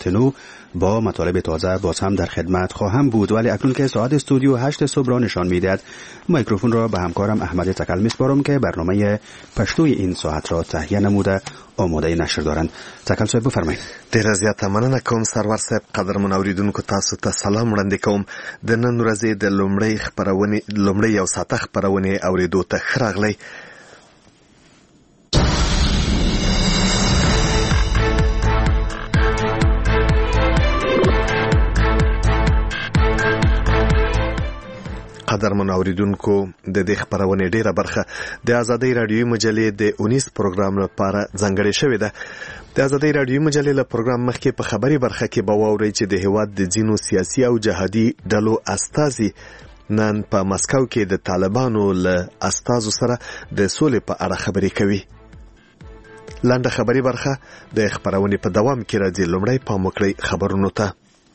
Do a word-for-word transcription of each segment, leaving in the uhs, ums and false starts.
ساعت نو با مطالب تازه باز هم در خدمت خواهم بود، ولی اکنون که ساعت استودیو هشت صبح را نشان میدهد میکروفون را به همکارم احمد تکل میسپارم که برنامه پشتوی این ساعت را تهیه نموده آماده نشر دارند. تکل صاحب بفرمایید. ډیره زیاته مننه کوم سرور صاحب. قدرمن اوریدونکو تاسو ته سلام وړاندې کوم. د نن ورځې د لومړۍ خبرونه لومړۍ یو ساعته خبرونه اوریدو ته ښه راغلی. قدرمن اوریدونکو د دې خبرونه ډیره برخه د ازادۍ رادیوي مجلې د اونیس پروګرام لپاره ځانګړې شوې ده. د ازادۍ رادیوي مجلې له پروګرام مخکې په خبري برخه کې به واورئ چې د هیواد د ځینو سیاسي او جهادي ډلو استازي نن په مسکو کې د طالبانو له استازو سره د سولې په اړه خبرې کوي. لاندې خبري برخه د خبرونې په دوام کې راځي. لومړی پام وکړئ خبرونو ته.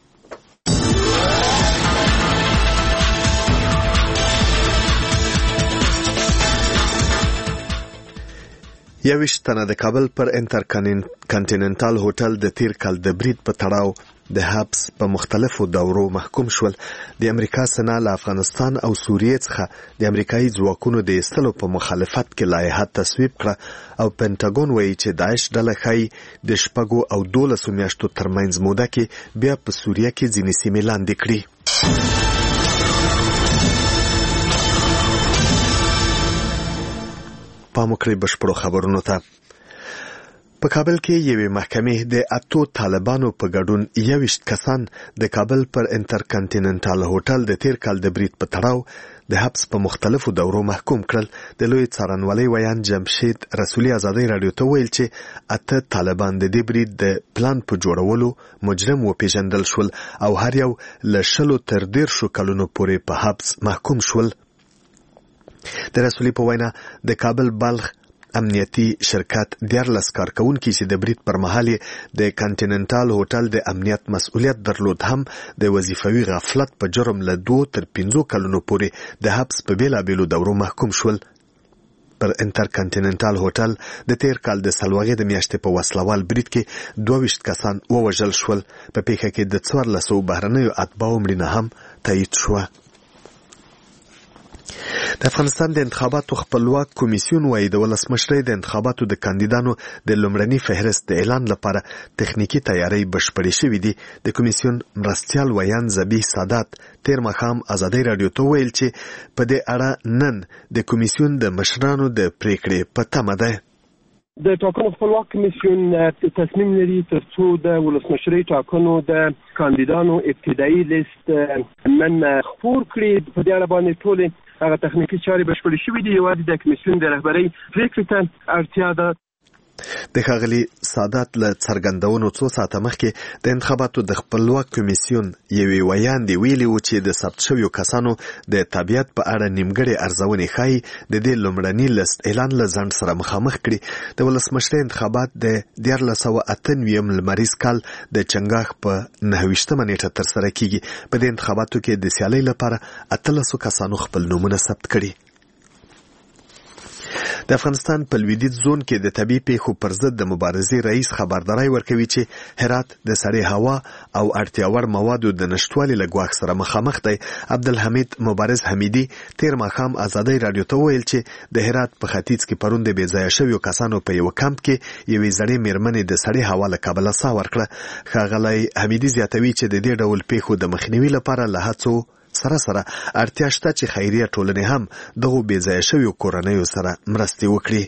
یویشت تنه د کابل پر انټر کانټیننټال هوټل د تیر کال د برید په تړاو د حبس په مختلفو دورو محکوم شول. د امریکا سنا له افغانستان او سوریې څخه د امریکایي ځواکونو د ایستلو په مخالفت کې لایحه تصویب کړه او پینټاګون وایي چې داعش ډله ښایي د شپږو او دولسو میاشتو ترمنځ موده کې بیا په سوریه کې ځینې سیمې لاندې کړي. پام وکړئ بشپړو خبرونو ته. په کابل کې یوې محکمې د اتو طالبانو په ګډون یویشت کسان د کابل پر انټر کانټیننټال هوټل د تیر کال د برید په تړاو د حبس په مختلفو دورو محکوم کړل. د لوی څارنوالۍ ویان جمشید رسولي ازادۍ رادیو ته ویل چې اته طالبان د دې برید د پلان په جوړولو مجرم وپېژندل شول او هر یو له شلو تر دیرشو کلونو پورې په حبس محکوم شول. د رسولي په وینا د کابل بلخ امنیتي شرکت دیارلس کارکونکي چې د برید پر مهال د کانټیننټال هوټل د امنیت مسؤلیت درلود هم د وظیفوي غفلت په جرم له دوه تر پنځو کلونو پورې د حبس په بیلابیلو دورو محکوم شول. پر انټر کانټیننټال هوټل د تیر کال د سلواغې د میاشتې په وسلوال برید کې دوه ویشت کسان ووژل شول. په پیښه کې د څوارلسو بهرنیو اتباعو مړینه هم تایید شوه. د افغانستان د انتخاباتو خپلواک کمیسیون وايي د ولسمشرۍ د انتخاباتو د کاندیدانو د لومړني فهرست د اعلان لپاره تخنیکی تیاری بشپړې شوې دي. د کمیسیون مرستیال ویان زبیح سادات تیر ماښام ازادۍ رادیو ته ویل چې په دې اړه نن د کمیسیون د مشرانو د پریکړې په تمه ده. د ټاکنو خپلواک کمیسیون تصمیم لري ترڅو د ولسمشرۍ ټاکنو د کاندیدانو ابتدایي لیست نن خپور کړي. په دې اړه باندې ټولې هغه تخنیکی چارې بشپړې شوې دي. یوازې د کمیسیون د رهبرۍ پریکړې ته اړتیا ده. د ښاغلي سادات له څرګندونو څو ساعته مخکې د انتخاباتو د خپلواک کمیسیون یوې ویاندې ویلي و چې د ثبت شویو کسانو د تابعیت په اړه نیمګړې ارزونې ښایي د دې لومړني لست اعلان له ځنډ سره مخامخ کړي. د ولسمشرۍ انتخابات د دیارلس سوه اته نویم لمریز کال د چنګاښ په نهه ویشتمه نیټه ترسره کیږي. په دې انتخاباتو کې د سیالۍ لپاره اتلسو کسانو خپل نومونه ثبت کړي. د افغانستان په لویدیځ زون کې د طبي پیښو پر ضد د مبارزې رئیس خبرداری ورکوي چې هرات د سړې هوا او اړتیاوړ موادو د نشټوالي له ګواښ سره مخامخ دی. عبدالحمید مبارز حمیدي تیر ماښام ازادۍ رادیو ته ویل چې د هرات په ختیځ کې پرون د بې ځایه شویو کسانو په یو کمپ کې یوې زړې میرمنې د سړې هوا له کبله ساه ورکړه. ښاغلی حمیدي زیاتوي چې د دې ډول پیښو د مخنیوي لپاره له هڅو سره سره اړتیا شته چې خیریه ټولنې هم دغو بې ځایه شویو کورنیو سره مرستې وکړي.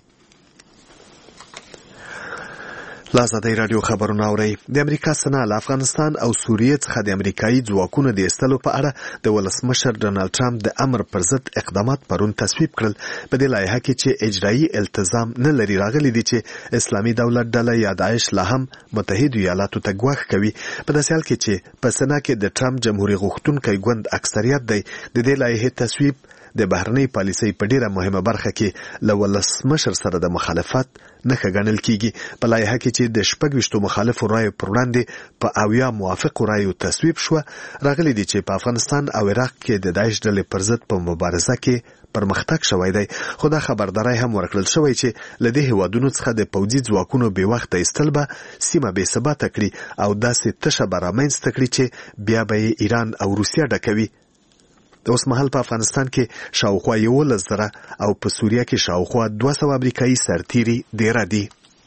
له ازادۍ راډیو خبرونه اورئ. د امریکا سنا له افغانستان او سوریې څخه د امریکایي ځواکونو د ایستلو په اړه د ولسمشر ډونالډ ټرمپ د امر پر ضد اقدامات پرون تصویب کړل. په دې لایحه کې چې اجرایي التزام نه لري راغلي دي چې اسلامي دولت ډله یا داعش لا هم متحدو ایالاتو ته ګواښ کوي. په داسې حال کې چې په سنا کې د ټرمپ جمهوریت غوښتونکی ګوند اکثریت دی، د دې لایحې تصویب د بهرنۍ پالیسۍ په ډیره مهمه برخه کې له ولسمشر سره د مخالفت نښه ګڼل کیږي. په لایحه کې چې د شپږ ویشتو مخالفو رایو پر وړاندې په اویا موافقو رایو تصویب شوه، راغلي دي چې په افغانستان او عراق کې د داعش ډلې پر ضد په مبارزه کې پرمختګ شوی دی. خو دا خبرداری هم ورکړل شوی چې له دې هیوادونو څخه د پوځي ځواکونو بې وخته ایستل به سیمه بې ثباته کړي او داسې تشه به رامنځته کړي چې بیا به یې ایران او روسیه ډکوي. د اوس مهال په افغانستان کې شاوخوا یولس زره او په سوریه کې شاوخوا دوه سوه امریکایي سرتیري دیره دي.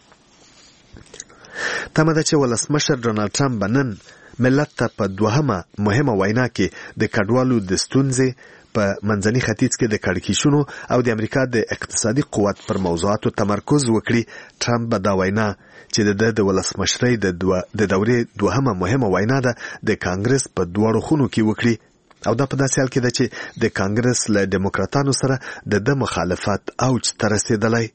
تمه ده چې ولسمشر ډونالډ ټرمپ به نن ملت ته په دوهمه مهمه وینا کې د کډوالو د ستونزې په منځني ختیځ کې د کړکېچونو او د امریکا د اقتصادي قوت پر موضوعاتو تمرکز وکړي. ټرمپ به دا وینا چې د د ولسمشرۍ د دو د دورې دوهمه مهمه وینا ده د کانګرس په دواړو خونو کې وکړي او دا په داسې حال کې ده چې د کانګرس له ډیموکراتانو سره د د مخالفت اوج ته رسېدلی.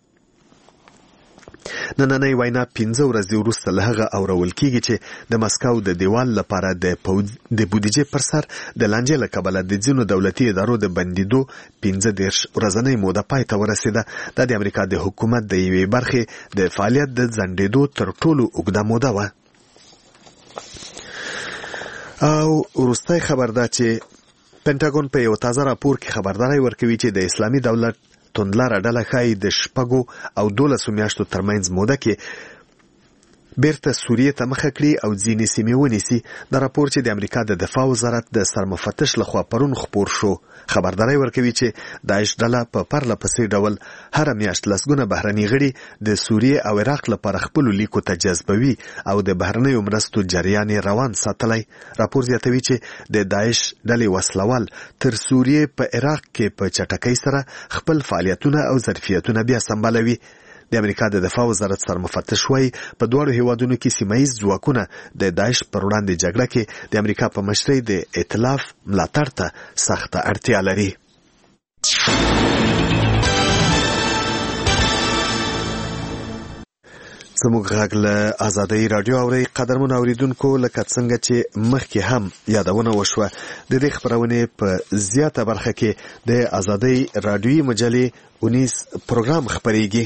نننۍ وینا پنځه ورځې وروسته له هغه اورول کیږي چې د مسکو د دیوال لپاره د د بودیجې پر سر د لانجې له کبله د ځینو دولتي ادارو د بندیدو پنځه دېرش ورځنۍ موده پای ته ورسېده. دا د امریکا د حکومت د یوې برخې د فعالیت د ځنډېدو تر ټولو اوږده موده وه. او وروستی خبر ده چې پنټاګون په یو تازه راپور کې خبرداری ورکوي چې د اسلامي دولت توندلاره ډله ښایي د شپږو او دولسو میاشتو ترمنځ موده کې بیرته سوریې ته مخه کړي او ځینې سیمې ونیسي. دا راپور چې د امریکا د دفاع وزارت د سرمفتش لخوا پرون خپور شو خبرداری ورکوي چې داعش ډله په پرله پسې ډول هره میاشت لسګونه بهرني غړي د سوریې او عراق لپاره خپلو لیکو ته جذبوي او د بهرنیو مرستو جریان روان ساتلی. راپور زیاتوي چې د داعش ډلې وسلوال تر سوریې په عراق کې په چټکۍ سره خپل فعالیتونه او ظرفیتونه بیا سمبالوي. د امریکا د دفاع وزارت سرمفتش وایي په دواړو هیوادونو کې سیمهییز ځواکونه د داعش پر وړاندې جګړه کې د امریکا په مشرۍ د ائتلاف ملاتړ ته سخته اړتیا لري. زموږ غږ له ازادۍ راډیو اورئ. قدرمنو اوریدونکو، لکه څنګه چې مخکې هم یادونه وشوه، د دې خپرونې په زیاته برخه کې د ازادۍ راډیویي مجلې اونیس پروګرام خپریږي.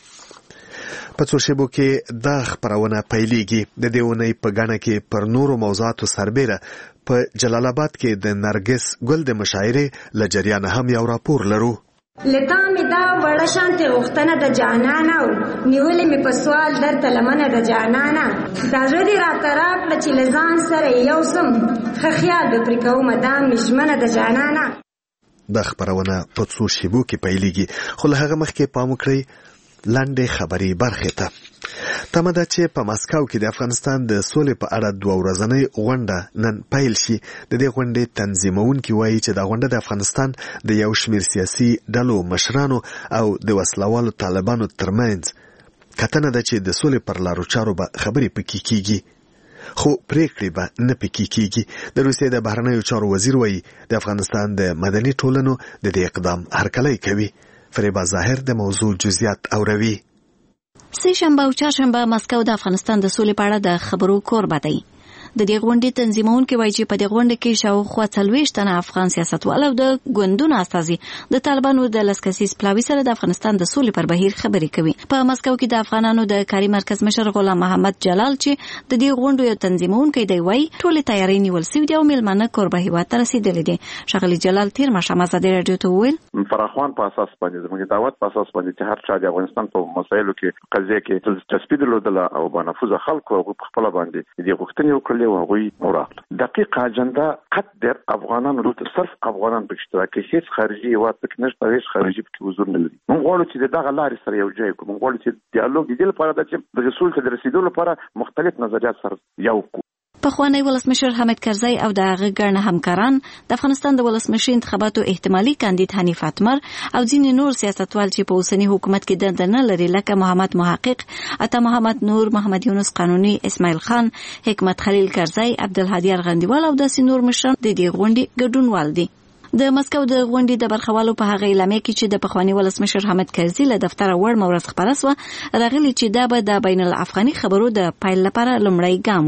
په څو شیبو کې دا خپرونه پیلیږي. د دې اونۍ په ګڼه کې پر نورو موضوعاتو سربیره په جلال آباد کې د نرګس ګل د مشاعرې له جریانه هم یو راپور لرو. لتا می دا وړه شانته غختنه د جانانه او نیولې می په سوال درته لمنه د جانانه دا زړه دې راته راکړه چې لزان سره یو سم ښه خیال به پرې کوم دا مشمنه د جانانه. دا خپرونه په څو شیبو کې پیلیږي، خو له هغه مخکې پام وکړئ لاندې خبري برخې ته. تمه ده چې په مسکو کې د افغانستان د سولې په اړه دوه ورځنۍ غونډه نن پیل شي. د دې غونډې تنظیمونکي وایي چې دا غونډه د افغانستان د یو شمېر سیاسي ډلو مشرانو او د وسلوالو طالبانو ترمنځ کتنه ده چې د سولې پر لارو چارو به خبرې پکې کیږي، خو پریکړې به نه پکې کیږي. د روسیې د بهرنیو چارو وزیر وایي د افغانستان د مدني ټولنو د دې اقدام هرکلی کوي. فریبا ظاهر د موضوع جزئیات اوروي. سه شنبه او چهارشنبه مسکو د افغانستان د سولې په اړه د خبرو کوربه دی. د دې غونډې تنظیمونکي وایي چې په دې غونډه کې شاوخوا څلوېښت تنه افغان سیاستوال او د ګوندونو استازي د طالبانو د لس کسیز پلاوي سره د افغانستان د سولې پر بهیر خبرې کوي. په مسکو کې د افغانانو د کاري مرکز مشر غلام محمد جلال چې د دې غونډې یو تنظیمونکی دی وایي ټولې تیاری نیول سوي دي او میلمانه کوربه هیواد ته رسیدلي دي. ښاغلي جلال تیر ماښام ازادي راډیو ته وویل فراخوان په اساس باندې زموږ دعوت په اساس باندې چې هر چا د افغانستان په مسایلو کې قضیه کې دلچسپي درلودله او بنفوذ خلکو او خپل باندې د غوښتنې وکړلې او هغوی دقیق اجندا قدر افغانان رو صرف افغانان په اشتراک هیڅ خارجي هیواد پکې نشته، هیڅ خارجي پکې حضور نه لري. موږ غواړو چې دغه لارې سره یو ځای کوو. موږ غواړو چې ډیالوګ د دې لپاره د چې د رسول ته رسیدو لپاره مختلف نظریات سره یو کو. پخوانی ولسمشر حامد کرزی او د هغه ګڼ همکاران د افغانستان د ولسمشر انتخاباتو احتمالي کاندید حنیف اتمر او ځینې نور سیاستوال چې په اوسنی حکومت کې دنده نه لري لکه محمد محقق، عطا محمد نور، محمد یونس قانوني، اسماعیل خان، حکمت خلیل کرزی، عبدالهادي ارغندیوال او داسې نور مشران د دې غونډې ګډونوال دي. د مسکو د غونډې د برخوالو په هغه اعلامیه کې چې د پخوانی ولسمشر حامد کرزی له دفتره وړ مورز خبره سوه راغلي چې دا به د بین الافغاني خبرو د پیل لپاره لومړی ګام وي.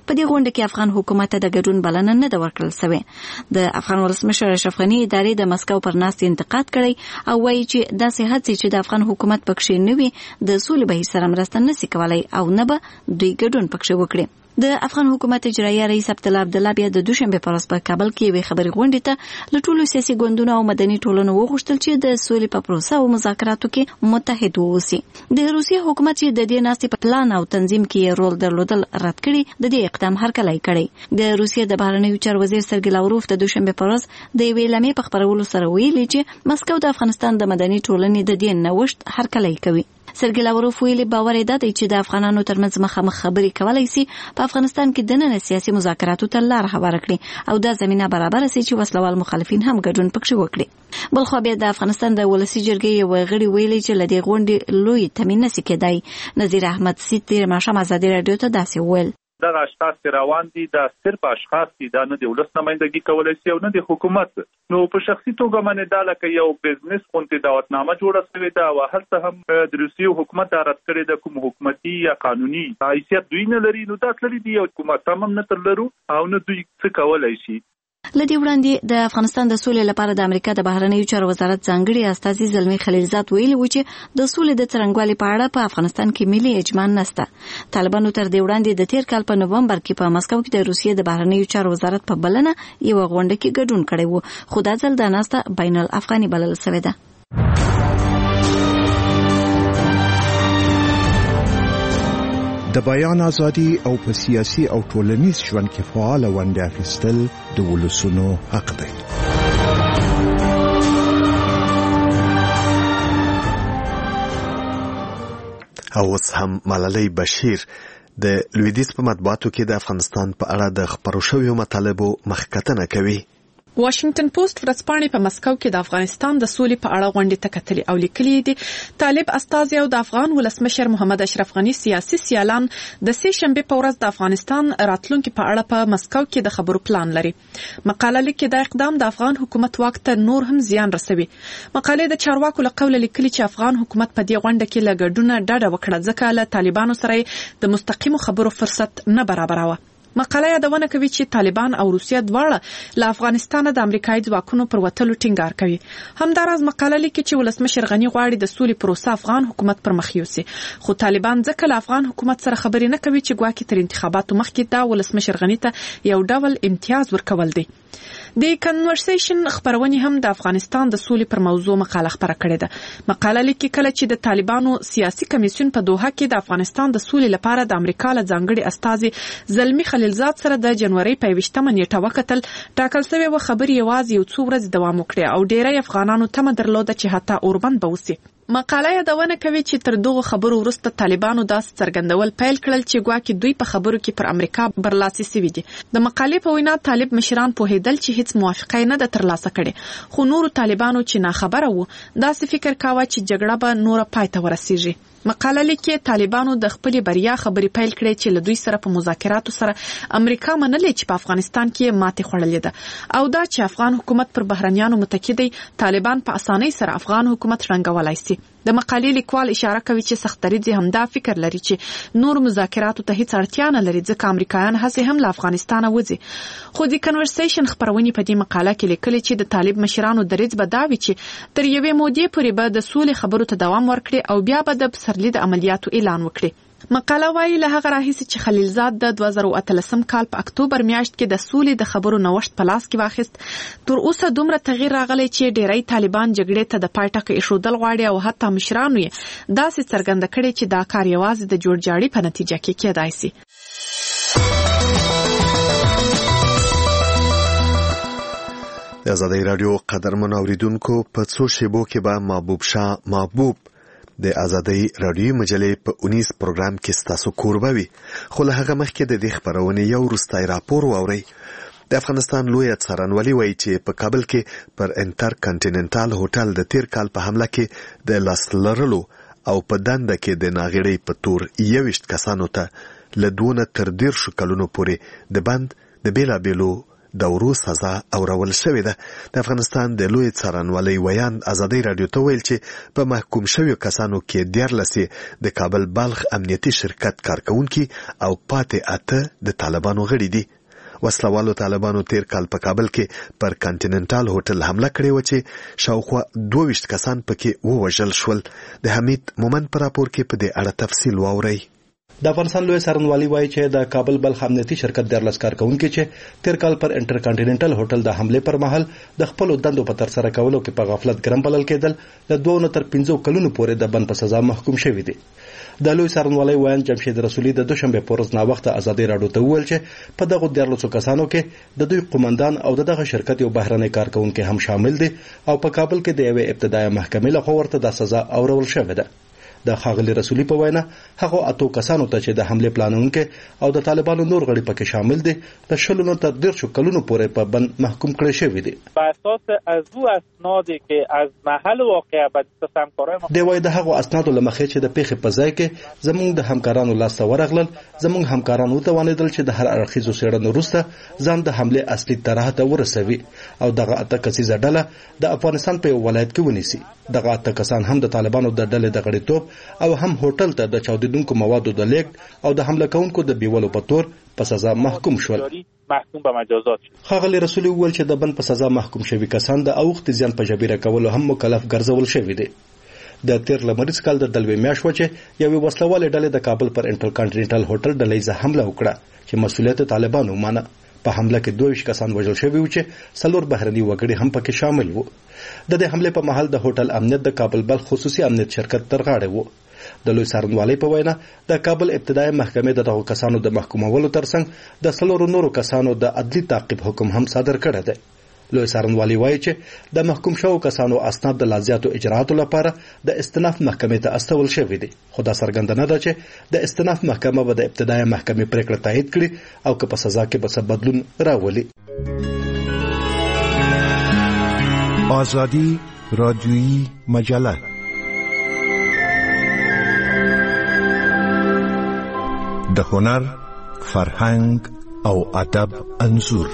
په دې غونډه کې افغان حکومت ته د ګډون بلنه نه ده ورکړل شوې. د افغان ولسمشر اشرف غني ادارې د مسکو پر ناستې انتقاد کړی او وایي چې داسې هڅې چې د افغان حکومت پکښې نه وي د سولې بهیر سره مرسته نشي کولای او نه به دوی ګډون پکښې وکړي. د افغان حکومت اجرایي رئیس عبدالله عبدالله بیا د دوشنبه په ورځ په کابل کې یوې خبري غونډې ته له ټولو سیاسي ګوندونو او مدني ټولنو وغوښتل چې د سولې په پروسه او مذاکراتو کې متحد واوسي. د روسیې حکومت چې د دې ناستې په پلان او تنظیم کې رول درلودل رد کړي، د دې اقدام هرکلی کړی. د روسیې د بهرنیو چارو وزیر سرګی لاوروف د دوشنبه په ورځ د یوې اعلامیې په خپرولو سره ویلي چې مسکو د افغانستان د مدني ټولنې د دې نوښت هرکلی کوي. سرګی لاوروف ویلي باور یې دی چې د افغانانو ترمنځ مخامخ خبرې کولای شي په افغانستان کې د نن سیاسي مذاکراتو ته لار هواره کړي او دا زمينه برابر شي چې وسلوال مخالفین هم ګډون پکښې وکړي. بل خو بیا د افغانستان د ولسی جرګې یو غړي ویلي چې لدې غونډې لوی تمین نشي کېدای. نذیر احمد سیتیر ماشه ازادي رادیو ته داسې ویل: دغه اشخاص روان دي دا صرف اشخاص دي، دا نه د ولس نمائندګي کولای شي او نه د حکومت. نو په شخصي توګه باندې دا لکه یو بزنس غونډه دعوتنامه جوړه شوې ده او هر څه هم د روسیې حکومت رد کړی د کوم حکومتي یا قانوني حیثیت دوی نه لري. نو دا تللی دی یو حکومت هم نه ترلرو او نه دوی څه کولای شي. لدی وړاندې د افغانستان د سولې لپاره د امریکا د بهرنیو چارو وزارت ځانګړي استازي زلمی خلیلزاد ویلي و چې د سولې د څرنګوالي په اړه په افغانستان کې ملي اجماع نشته. طالبانو تر دې وړاندې د تیر کال په نوومبر کې په مسکو کې د روسیې د بهرنیو چارو وزارت په بلنه یو غونډه کې ګډون کړی و، خو دا ځل د ناسته بین الافغاني بلل شوې ده. د بیان ازادي او په سیاسي او ټولنیز ژوند کې فعال ونډه اخیستل د ولسونو حق دی. او اوس هم ملالۍ بشیر د لویدیځ په مطبوعاتو کې د افغانستان په اړه د خبرو شویو مطالبو مخکتنه کوي. واشنگټن پوسټ ورځپاڼې په مسکو کې د افغانستان د سولې په اړه غونډې ته کتلې او لیکلي دي طالب استازي او د افغان ولسمشر محمد اشرف غني سیاسي سیالان د سه شنبه په ورځ د افغانستان راتلونکي په اړه په مسکو کې د خبرو پلان لري. مقاله لیکي د اقدام د افغان حکومت واک ته نور هم زیان رسوي. مقاله د چارواکو له قوله لیکلي چې افغان حکومت په دې غونډه کې له ګډونه ډډه وکړه ځکه له طالبانو سره د مستقیمو خبرو فرصت نه برابروه. مقاله یادونه کوي چې طالبان او روسیه دواړه له افغانستان د امریکایي ځواکونو پر وتلو ټینګار کوي. همداراز مقاله لیکي چې ولسمشر غني غواړي د سولې پروسه افغان حکومت پر مخ یوسي، خو طالبان ځکه له افغان حکومت سره خبرې نه کوي چې ګواکې تر انتخاباتو مخکې دا ولسمشر غني ته یو ډول امتیاز ورکول دي. د کنورسیشن خبرونه هم د افغانستان د سولې پر موضوع مقاله خبره کړې ده. مقاله لیکي کله چې د طالبانو سیاسي کمیسیون په دوحه کې د افغانستان د سولې لپاره د امریکا له ځانګړي استازي زلمی خلیلزاد سره د جنوري په یوویشتمه نیټه وکتل، ټاکل شوی و خبرې یوازې یو څو ورځې دوام وکړي او ډیری افغانانو تمه درلوده چې حتی اوربند به وسی. مقاله یادونه کوي چې تر دغه خبرو وروسته طالبانو داسې څرګندول پیل کړل چې ګواکې دوی په خبرو کې پر امریکا برلاسي سوي دي. د مقالې په وینا طالب مشران پوهېدل چې هیڅ موافقه نه ده ترلاسه کړې، خو نورو طالبانو چې ناخبره وو داسې فکر کاوه چې جګړه به نوره پای ته ورسیږي. مقاله لیکي طالبانو د خپل بریا خبرې پیل کړې چې له دوی سره په مذاکراتو سره امریکا منلې چې په افغانستان کې ماتې خوړلې ده او دا چې افغان حکومت پر بهرنیانو متکی دی، طالبان په اسانۍ سره افغان حکومت رنګولای شي. د مقالې لیکوال اشاره کوي چې سختدریځ همدا فکر لري چې نور مذاکراتو ته هیڅ اړتیا نه لري ځکه امریکایان هڅې هم له افغانستانه وځي. خو د کنورسیشن خبرونه په دې مقاله کې لیکلي چې د طالب مشرانو دریځ به دا وي چې تر یوې مودې پورې به د سولې خبرو ته دوام ورکړي او بیا به د پسرلي د عملیاتو اعلان وکړي. مقاله وايي له هغه راهیسې چې خلیلزاد د دوه زره اتلسم کال په اکتوبر میاشت کې د سولې د خبرو نوښت په لاس کې واخیست، تر اوسه دومره تغییر راغلی چې ډیری طالبان جګړې ته د پای ټکی ایښودل غواړي او حتی مشرانو یې داسې څرګنده کړې چې دا کار یوازې د جوړجاړي په نتیجه کې کېدای شي. د آزادۍ راډیو قدرمن اوریدونکو په څو شیبو کې به محبوب شاه محبوب د آزادۍ راډیوي مجلې په اونیز پروګرام کې ستاسو کوربه وي، خو له هغه مخکې د دې خبرونې یو وروستی راپور واورئ. د افغانستان لویه څارنوالي وایي چې په کابل کې پر انټر کنټیننټال هوټل د تیر کال په حمله کې د لاس لرلو او په دنده کې د ناغړۍ په تور یوویشت کسانو ته له دوه تر ډېرشو کلونو پورې د بند د بیلابیلو د ورو سزا اورول شوې ده. د افغانستان د لوی څارنوالۍ ویان ازادي رادیو ته ویل چې په محکوم شویو کسانو کې دیارلسې د کابل بلخ امنیتي شرکت کارکونکي او پاتې اته د طالبانو غړي دي. وسلوالو طالبانو تیر کال په کابل کې پر کانټیننټال هوټل حمله کړې و چې شاوخوا دوه ویشت کسان پکې ووژل شول. د حمید مومن پر راپور کې په دې اړه تفصیل واورئ. د افغانستان لوی څارنوالي وایي چې د کابل بلخ امنیتي شرکت دیارلس کارکونکي چې تیر کال پر انټر کانټیننټل هوټل د حمله پر مهال د خپل دندو په تر سره کولو کې په غفلت ګرم بلل کېدل له دوه نه تر پنځه کلونو پورې د بند په سزا محکوم شوي دي. د لوی څارنوالۍ ویان جمشید رسولي د دوشنبه په ورځ ناوخته ازادي راډیو ته وویل چې په دغه دیارلسو کسانو کې د دوی قومندان او دغه شرکت یو بهرنی کارکونکي هم شامل دي او په کابل کې د یوې ابتدایي محکمې لخوا ورته د سزا اورول شوې ده. د ښاغلي رسولي په وینا هغه اتو کسانو ته چې د حمله پلانونکي او د طالبانو نور غړي پکې شامل دي د شلو نه تر ډیرشو کلونو پورې په بند محکوم کړي شوي دي. په اساس از او اسنادی که از محل واقعه به دست همکارای دی وایي د هغو اسنادو له مخې چې د پیښې په ځای کې زموږ د همکارانو لاسته ورغلل زموږ همکاران وتوانېدل چې د هر اړخیزو څېړنو وروسته ځان د حملې اصلي طرح ته ورسوي او دغه اته کسیزه ډله د افغانستان په یو ولایت کې ونیسي. دغه اته کسان هم د طالبانو د ډلې د غړیتوب او هم هوټل ته د چاودیدونکو موادو د لیږد او د حمله کوونکو د بیولو په تور په سزا محکوم شول. محکوم به مجازات شول. ښاغلي رسولي وویل چې د بند په سزا محکوم شوي کسان د اوښتې زیان په جبیره کولو هم مکلف ګرځول شوي دي. د تیر لمریز کال د دلوي میاشت و چې یوې وسلوالې ډلې د کابل پر انټر کانټیننټل هوټل ډلهیزه حمله وکړه چې مسؤلیت طالبانو ومانه. په حمله کې دوه ویشت کسان وژل شوي وو چې څلور بهرني وګړي هم پکې شامل وو. د دې حملې په مهال د هوټل امنیت د کابل بلخ خصوصي امنیت شرکت تر غاړې وو. د لوی څارنوالۍ په وینا د کابل ابتدایي محکمې د دغو کسانو د محکومولو ترڅنګ د څلورو نورو کسانو د عدلي تعقیب حکم هم صادر کړی دی. لوی څارنوالۍ وایي چې د محکوم شوو کسانو اسناد د لا زیاتو اجرااتو لپاره د استئناف محکمې ته استول شوي دي. خو دا څرګنده نه ده چې د استئناف محکمه به د ابتدایي محکمې پریکړه تایید کړي او که په سزا کې به څه بدلون راولي. آزادی رادیویی مجله د هنر، فرهنګ او ادب انځور.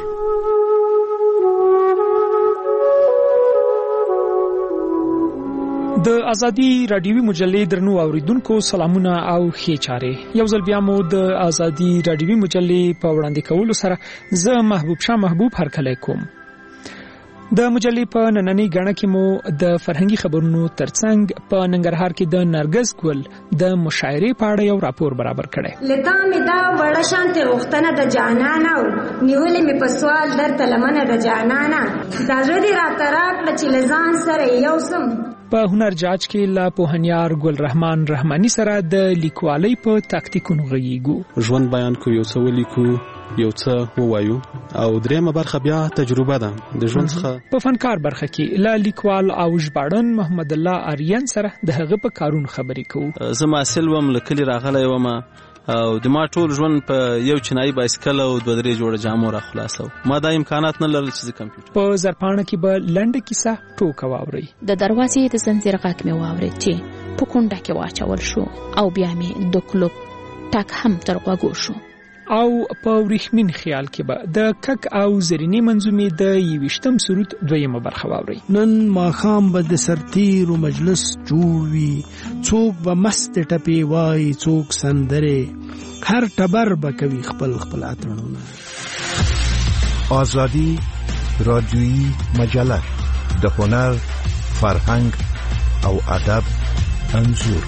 د ازادي رادیوي مجلې درنو اوریدونکو سلامونه او ښې چارې. یو ځل بیا مو د ازادي رادیوي مجلې په وړاندې کولو سره زه محبوب شاه محبوب هرکلی کوم. د مجلې په نننۍ غاڼه کې مو د فرهنګي خبرونو ترڅنګ په ننګرهار کې د نرګس ګل د مشاعرې په اړه یو راپور برابر کړی. لتا مې دا وړه شانتې غوښتنه د جانانه او نیولې مې په سوال درته لمنه د جانانه دا زړه دې راته راکړه چې له ځان سره یو سم. په هنر جاج کې لا پوهنیار ګل رحمان رحماني سره د لیکوالۍ په تاکتیکونو غږیږو. ژوند بیان کو، یو څه ولیکو، یو څه ووایو او دریمه برخه بیا تجربه ده د ژوند څخه. په فنکار برخه کې لا لیکوال او ژباړن محمد الله آریان سره د هغه په کارونو خبرې کوو. زه محصل وم، له کلي راغلی وم او د ما ټول ژوند په یو چینایي بایسکل او دوه درې جوړه جامو را خلاصو. ما دا امکانات نه لرل چې کمپیوټر. په زرپاڼه کې به لنډه کیسه ټوکه واورئ. د دروازې د زنځیر غږ مې واورېد چې په کونډه کې واچول شو او بیا مې د کلوب ټک هم تر غوږو شو. او په وریښمین خیال کې به د کک او زرینې منظومې د یویشتم سرود دویمه برخه واورئ. نن ماښام به د سرتیرو مجلس جوړ وي، څوک به مست ټپې وایي، څوک سندرې، هر ټبر به کوي خپل خپل اتڼونه. آزادی رادیویی مجله د هنر، فرهنګ او ادب انځور.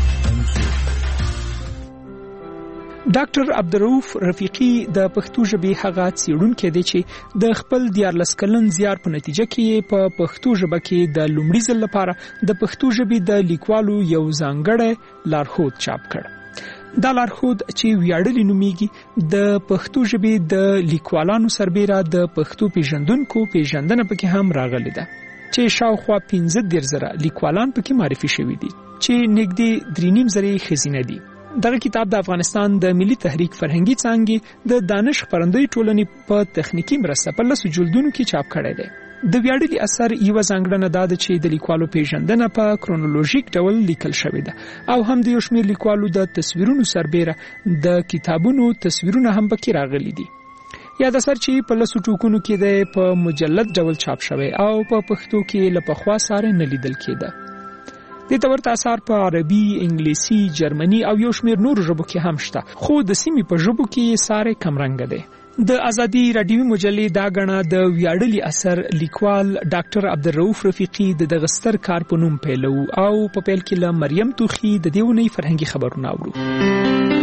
ډاکټر عبدالرؤف رفیقي د پښتو ژبې هغه څېړونکی دی چې د خپل دیارلس کلن زیار په نتیجه کې په پښتو ژبه کې د لومړي ځل لپاره د پښتو ژبې د لیکوالو یو ځانګړی لارښود چاپ کړ. دا لارښود چې ویاړلی نومیږي د پښتو ژبې د لیکوالانو سربیره د پښتو پیژندونکو پیژندنه پکې هم راغلی ده چې شاوخوا پنځه دېرش زره لیکوالان پکې معرفي شوي دي چې نږدې درې نیم زره ښځینه دي. دغه کتاب د افغانستان د ملي تحریک فرهنګي څانګې د دانش خپرندوی ټولنې په تخنیکی مرسته په لسو جلدونو کې چاپ کړی دی. د ویاړلي اثر یوه ځانګړنه دا ده چې د لیکوالو پیژندنه په کرونولوژیک ډول لیکل شوې ده او هم د یو شمېر لیکوالو د تصویرونو سربیره د کتابونو تصویرونه هم پکې راغلي دي. یاد اثر چې په لسو ټوکونو کې د په مجلد ډول چاپ شوی او په پښتو کې له پخوا سره نه لیدل کېده. د تورته اثر په عربي، انګلیسي، جرمني او یو شمېر نور ژبو کې هم شته، خو د سیمې په ژبو کې ساره کمرنګ دی. د ازادي رادیوي مجلې دا غڼه د ویاړلي اثر لیکوال ډاکټر عبدالرؤف رفیقي د دغه ستر کار په نوم پیلو او په پیل کې له مریم توخي د دیونی فرهنګي خبرونه اورو.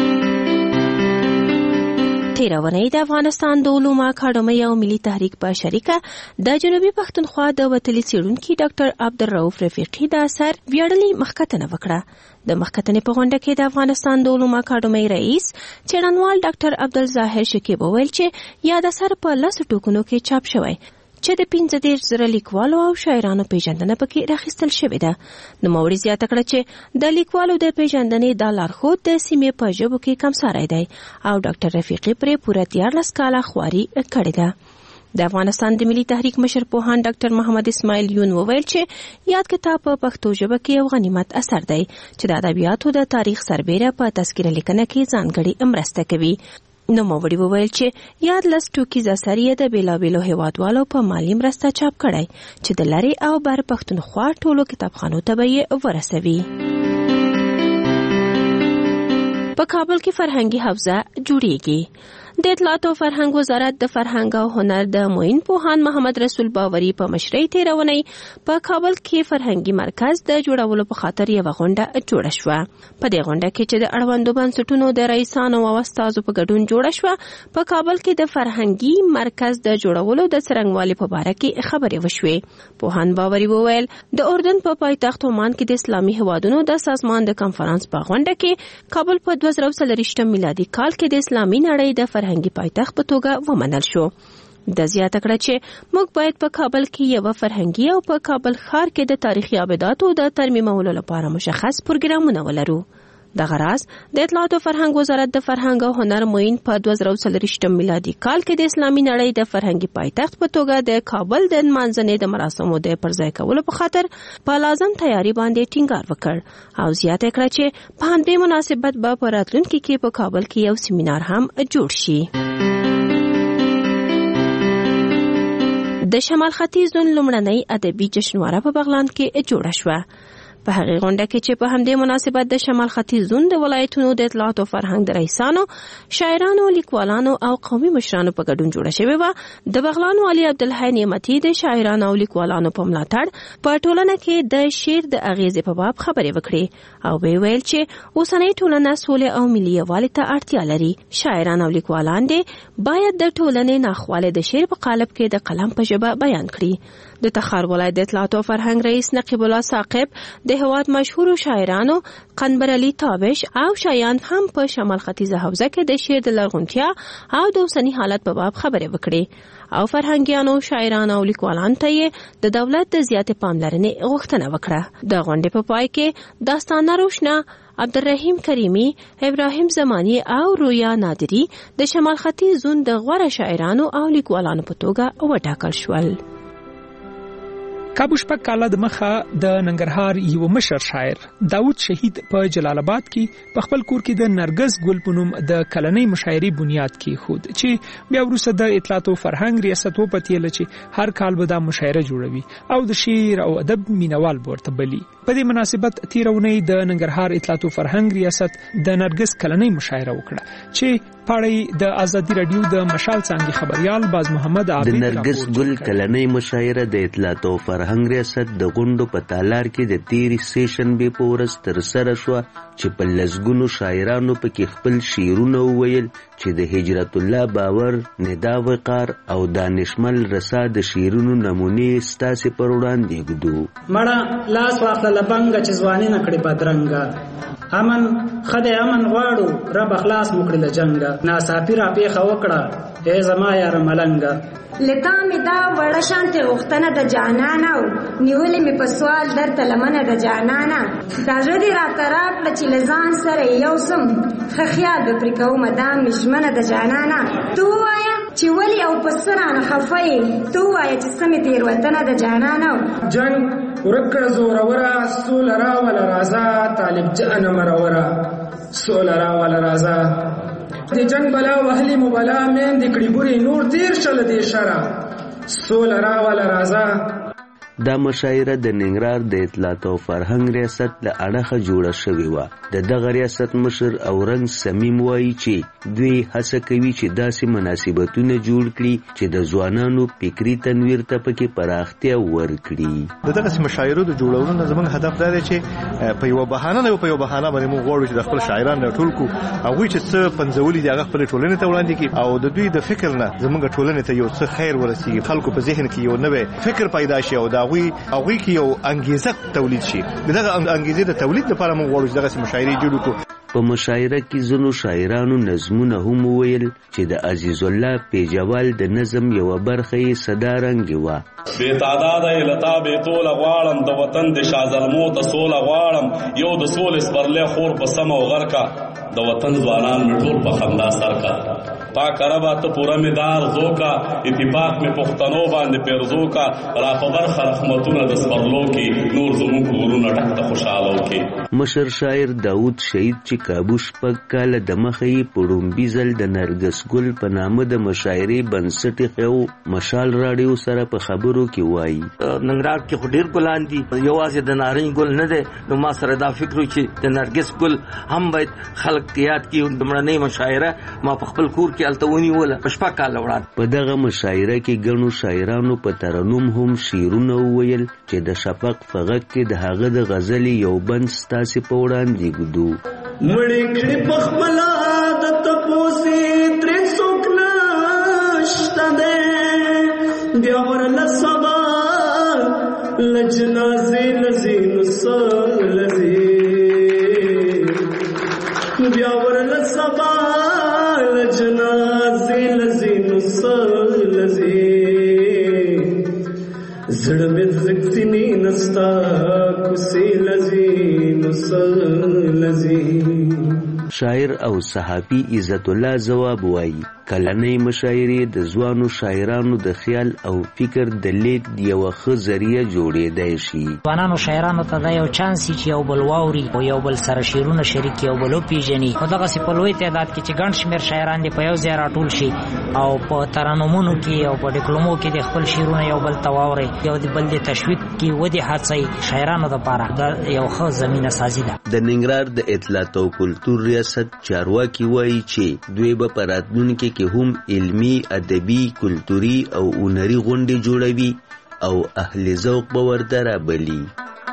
تیرونی د افغانستان د علومو اکاډمۍ او ملي تحریک په شریکه د جنوبي پښتونخوا د وتلي څېړونکي ډاکټر عبدالرؤف رفیقي د اثر ویاړلي مخکتنه وکړه. د مخکتنې په غونډه کې د افغانستان د علومو اکاډمۍ رئیس څېړنوال ډاکټر عبدالظاهر شکیب وویل چې یاد اثر په لسو ټوکونو کې چاپ شوی چې د پنځه دېرش زره لیکوالو او شاعرانو پیژندنه پکې راخیستل شوې ده. نوموړي زیاته کړه چې د لیکوالو د پیژندنې دا لارښود د سیمې په ژبو کې کمساری دی او ډاکټر رفیقي پرې پوره دیارلس کاله خواري کړې ده. د افغانستان د ملي تحریک مشر پوهان ډاکټر محمد اسماعیل یون وویل چې یاد کتاب په پښتو ژبه کې یو غنیمت اثر دی چې د ادبیاتو د تاریخ سربیره په تذکره لیکنه کې ځانګړې مرسته کوي. نو موړي وویل چې یاد لس ټوکیز اثر یې د بیلابیلو هیوادوالو په مالی مرسته چاپ کړی چې د لرې او بر پښتونخوا ټولو کتابخانو ته به یې ورسوي. په کابل کې فرهنګي حوزه جوړیږي. د اطلاعات او فرهنګ وزارت د فرهنګ او هنر د معین پوهان محمد رسول باوري په مشرۍ تیرونی په کابل کې فرهنګي مرکز د جوړولو په خاطر یو غونډه جوړه شوه. په دې غونډه کې چې د اړوندو بنسټونو د رئیسانو او استادو په ګډون جوړه شوه، په کابل کې د فرهنګي مرکز د جوړولو د څرنګوالي په اړه کې خبرې وشوې. پوهان باوري وویل د اردن په پایتخت عمان کې د اسلامي هیوادونو د سازمان د کنفرانس په غونډه کې کابل په دوه زره څلوېښتم میلادي کال کې د اسلامي نړۍ د فرهنګي پایتخت په توګه ومنل شو. د زیاته کړه چې موږ باید په کابل کې یو فرهنګي او په کابل ښار کې د تاریخي ابداتو د ترمیمولو لپاره مشخص پروګرامونه ولرو. دغه راز د اطلاعات او فرهنګ وزارت د فرهنګ او هنر معین په دوه زره څلوېښتم میلادي کال کې د اسلامي نړۍ د فرهنګي پایتخت په توګه د کابل د نمانځنې د مراسمو د پرځای کولو په خاطر په لازم تیاری باندې ټینګار وکړ او زیاته کړه چې په همدې مناسبت به په راتلونکي کې په کابل کې یو سیمینار هم جوړ شي. د شمال ختیځ زون لومړنۍ ادبي جشنواره په بغلان کې جوړه شوه. په هغه غونډه کې چې په همدې مناسبت د شمال ختیځ زون د ولایتونو د اطلاعات او فرهنګ د رئیسانو، شاعرانو، لیکوالانو او قومي مشرانو په ګډون جوړه شوې وه، د بغلان والي عبدالحی نعمتي د شاعرانو او لیکوالانو په ملاتړ په ټولنه کې د شعر د اغیزې په باب خبرې وکړې او ویې ویل چې اوسنۍ ټولنه سولې او ملي یووالي ته اړتیا لري. شاعران او لیکوالان دې باید د ټولنې ناخواله د شعر په قالب کې د قلم په ژبه بیان کړي. د تخار ولایت د اطلاعات او فرهنګ رئیس نقیب الله ثاقب د هواد مشهور شاعرانو قنبر علي تابش او شایان هم په شمال ختیځه حوزه کې د شعر د لرغونتیا او د اوسني حالت په باب خبرې وکړې او فرهنګیانو، شاعرانو او لیکوالانو ته یې د دولت د زیاتې پاملرنې غوښتنه وکړه. د غونډې په پای کې داستانه روشنا، عبدالرحیم کریمی، ابراهیم زمانی او رویا نادری د شمال ختیځ زون د غوره شاعرانو او لیکوالانو په توګه وټاکل شول. کابو شپږ کاله د مخه د ننګرهار یو مشر شاعر داود شهید په جلال آباد کې په خپل کور کې د نرګس ګل په نوم د کلنۍ مشاعرې بنیاد کېښود چې بیا وروسته د اطلاعات او فرهنګ ریاست وپتېله چې هر کال به دا مشاعره جوړوي او د شعر او ادب مینوال به ورته بلي. په دې مناسبت تېره اونۍ د ننګرهار اطلاعات او فرهنګ ریاست د نرګس کلنۍ مشاعره وکړه چې پاړی د ازادي رادیو د مشال څانګې خبريال باز محمد عابد د نرګس ګل کلنۍ مشاعره د اطلاعات او فرهنګ ریاست د غونډو په تالار کې د تیری سیشن به پورس تر سره شو چې په لزګونو شاعرانو پکې خپل شعرونه وویل چې د هجرت الله باور، ندا وقار او دانشمل رسا د شعرونو نمونې ستاسو پر وړاندې ګدو. مړه لاس واخله لبنګ چې ځواني نکړي بدرنګ امن خدای امن غواړو رب اخلاص مکړي لجنګ ناصافي را پیخه وکړه ای زما یار ملنګ لتا می دا وړه شانته غختنه د جانانا نیولې می په سوال درته لمنه د جانانا دا ژوندې را تراک چې لزان سره یو سم خخیال به پر کوم مدام مشمنه د جانانا تو وایا چې ولی او پسرانه خفای تو وایا چې سمې تیر وطن د جانانا جنگ ورکه زور ورا سول را ول رازا طالب جان مرورا سول را ول رازا د جنگ بلا وهلی مبلا مین د کړي ګوري نور تیر شل دی شرا سول راول رازا. دا مشاعره د ننګرهار د اطلاعات او فرهنګ ریاست له اړخه جوړه شوې وه. د دغه ریاست مشر اورنګ سمیم وایي چې دوی هڅه کوي چې داسې مناسبتونه جوړ کړي چې د ځوانانو فکري تنویر ته پکې پراختیا ورکړي. د دغه مشاعرو د جوړولو زموږ هدف دا دی چې په یو بهانه نه په یو بهانه باندې موږ غواړو چې د خپل شاعران راټول کړو، هغوی چې څه پنځولي دي هغه خپل ټولنې ته وړاندې کړي او د دوی د فکر نه زموږ ټولنې ته یو څه خیر ورسیږي، خلکو په ذهن کې یو نوی فکر پیدا شي او دا هغوی هغوی کې یو انګیزه تولید شي. دغه انګیزې د تولید لپاره موږ غواړو چې دغه مشاعرې جوړ کړو. په مشاعره کې ځینو شاعرانو نظمونه هم وویل چې د عزیز الله پیجوال د نظم یوه برخه یې صدارنګې وه. بے تعداد لتا بے طول غواړم د وطن د شازلمو ته سول غواړم یو د سول اسپرله خور په سم او غر کا د وطن ځوانان مټول په خندا سر کا پاک ربا ته پورا میدار زو کا اتفاق می پښتنو باندې پیرزو کا را خبر رحمتونه د سپرلو کې نور زموږ کورونه ډک ته خوشاله وکي. مشر شاعر داود شهید چې کابوش پک کال د مخې پړومبي ځل د نرګس ګل په نامه د مشاعرې بنسټ خو مشال راډیو سره په خبرو کې وایي. ننګرهار کې خو ډیر ګلان دي، یوازې د نارنج ګل نه دی. نو ما سره دا فکر و چې د نرګس ګل هم باید خلک یاد کړي. د مړنۍ مشاعره ما په خپل کور کې هلته ونیوله په شپږ کاله وړاندې. په دغه مشاعره کې ګڼو شاعرانو په ترنم هم شعرونه وویل چې د شفق په غږ کې د هغه د غزلې یو بند ستاسې په وړاندې ږدو. مړې کړې پخپله د تپوسې ترې څوک نشته دی، بیا ورله سبا له جنازې لځي نو څه لځي، بیا ورله سبا له جنازې لځي نو څه لځي، زړه مې ځکه سینې نستا کوڅې لځي نو څه لځي. شاعر او صحافي عزت الله ځواب وایي کلنۍ مشاعرې د ځوانو شاعرانو د خیال او فکر د لید یوه ښه ذریعه جوړېدای شي. ځوانانو شاعرانو ته دا یو چانس چې یو بل واوري او یو بل سره شعرونه شریک یو بل وپېژني. خو دغسې په لوی تعداد کې چې ګڼ شمېر شاعران دې په یو ځای راټول شي او په ترنمونو کې او په ډیپلومو کې د خپل شعرونه یو بل ته واوري، یو د بل د تشویق کې ودې هڅوي شاعرانو دپاره، دا یو ښه زمینه سازي ده. د ننګرهار د اطلاعات او کلتور ریاست چارواکي وایي چې دوی به په راتلونکي کې هم علمي، ادبي، کلتوري او هنري غونډې جوړوي او اهل ذوق به ورته رابلي.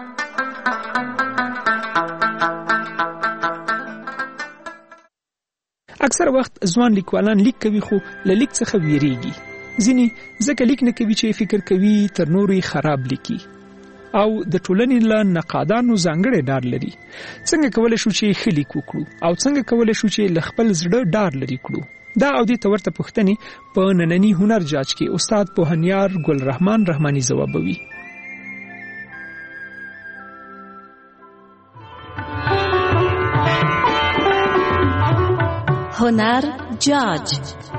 اکثر وخت ځوان لیکوالان لیک کوي خو له لیک څخه ویریږي. ځینې ځکه لیک نه کوي چې فکر کوي تر نورو خراب لیکي او د ټولنې له نقادانو ځانګړی ډار لري. څنګه کولی شو چې ښه لیک وکړو او څنګه کولی شو چې له خپل زړه ډار لري کړو؟ دا او دې ته ورته پوښتنې په ننني هنر جاج کې استاد پوهنیار ګل رحمان رحماني ځوابوي. هنر جاج.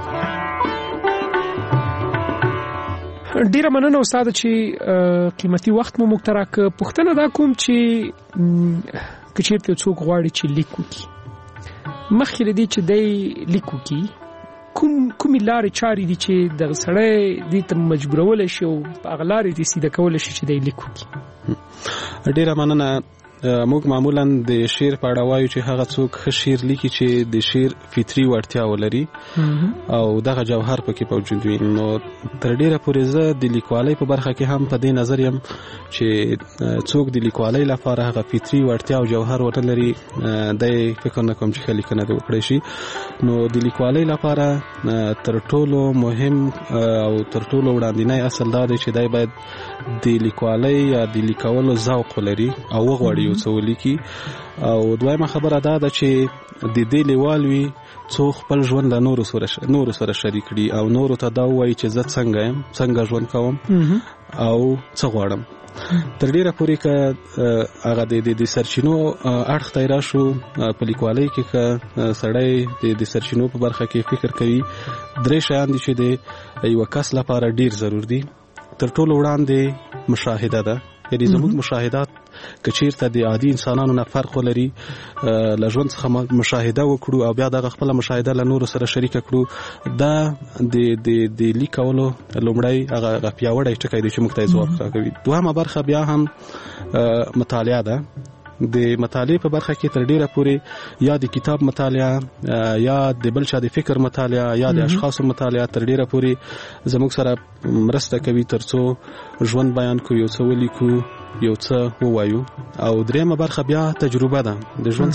ډیره مننه استاد چې قیمتي وخت مو موږ ته راکړ. پوښتنه دا کوم چې که چېرته څوک غواړي چې لیک وکړي، مخکې له دې چې دی لیک وکړي کوم کومې لارې چارې دي چې دغه سړی دې ته مجبورولی شي او په هغه لارې دې سیده کولی شي چې دی لیک وکړي؟ ډیره مننه. موږ معمولا د شعر په اړه وایو چې هغه څوک ښه شعر لیکي چې د شعر فطري وړتیا ولري او دغه جوهر پکې موجود وي. نو تر ډیره پورې زه د لیکوالۍ په برخه کې هم په دې نظر یم چې څوک د لیکوالۍ لپاره هغه فطري وړتیا او جوهر ونه لري، دی فکر نه کوم چې ښه لیکنه دې وکړی شي. نو د لیکوالۍ لپاره تر ټولو مهم او تر ټولو وړاندینی اصل دا دی چې دی باید د لیکوالۍ یا د لیکولو ذوق ولري او وغواړي یو څه ولیکي. او دویمه خبره دا ده چې د دې لیوال وي څو خپل ژوند له نورو سره نورو سره شریک کړي او نورو ته دا ووایي چې زه څنګه یم، څنګه ژوند کوم او څه غواړم. تر ډیره پورې که هغه د سرچینو اړخ ته راشو په لیکوالۍ کې که سړی د سرچینو په برخه کې فکر کوي، درې شیان دي چې د یوه کس لپاره ډیر ضرور دي. تر ټولو وړاندې مشاهده ده، یعنې زموږ مشاهدات کچیرته د عادي انسانانو نه فرق ولري له ژوند څخه مشاهده وکړو او بیا دغه خپل مشاهده له نورو سره شریک کړو دا د د د لیکولو لومړی هغه پیاوړی ټکی دی چې موږ ته ځواب راکوي. دوهمه برخه بیا هم مطالعه ده. د مطالعه په برخه کې تر ډیره پورې یا د کتاب مطالعه یا د بل چا د فکر مطالعه یا د اشخاصو مطالعه تر ډیره پورې زموږ سره مرسته کوي ترڅو ژوند بیان کوو، یو څه ولیکو، یو څه ووایو. او دریمه برخه بیا تجربه ده. د ژوند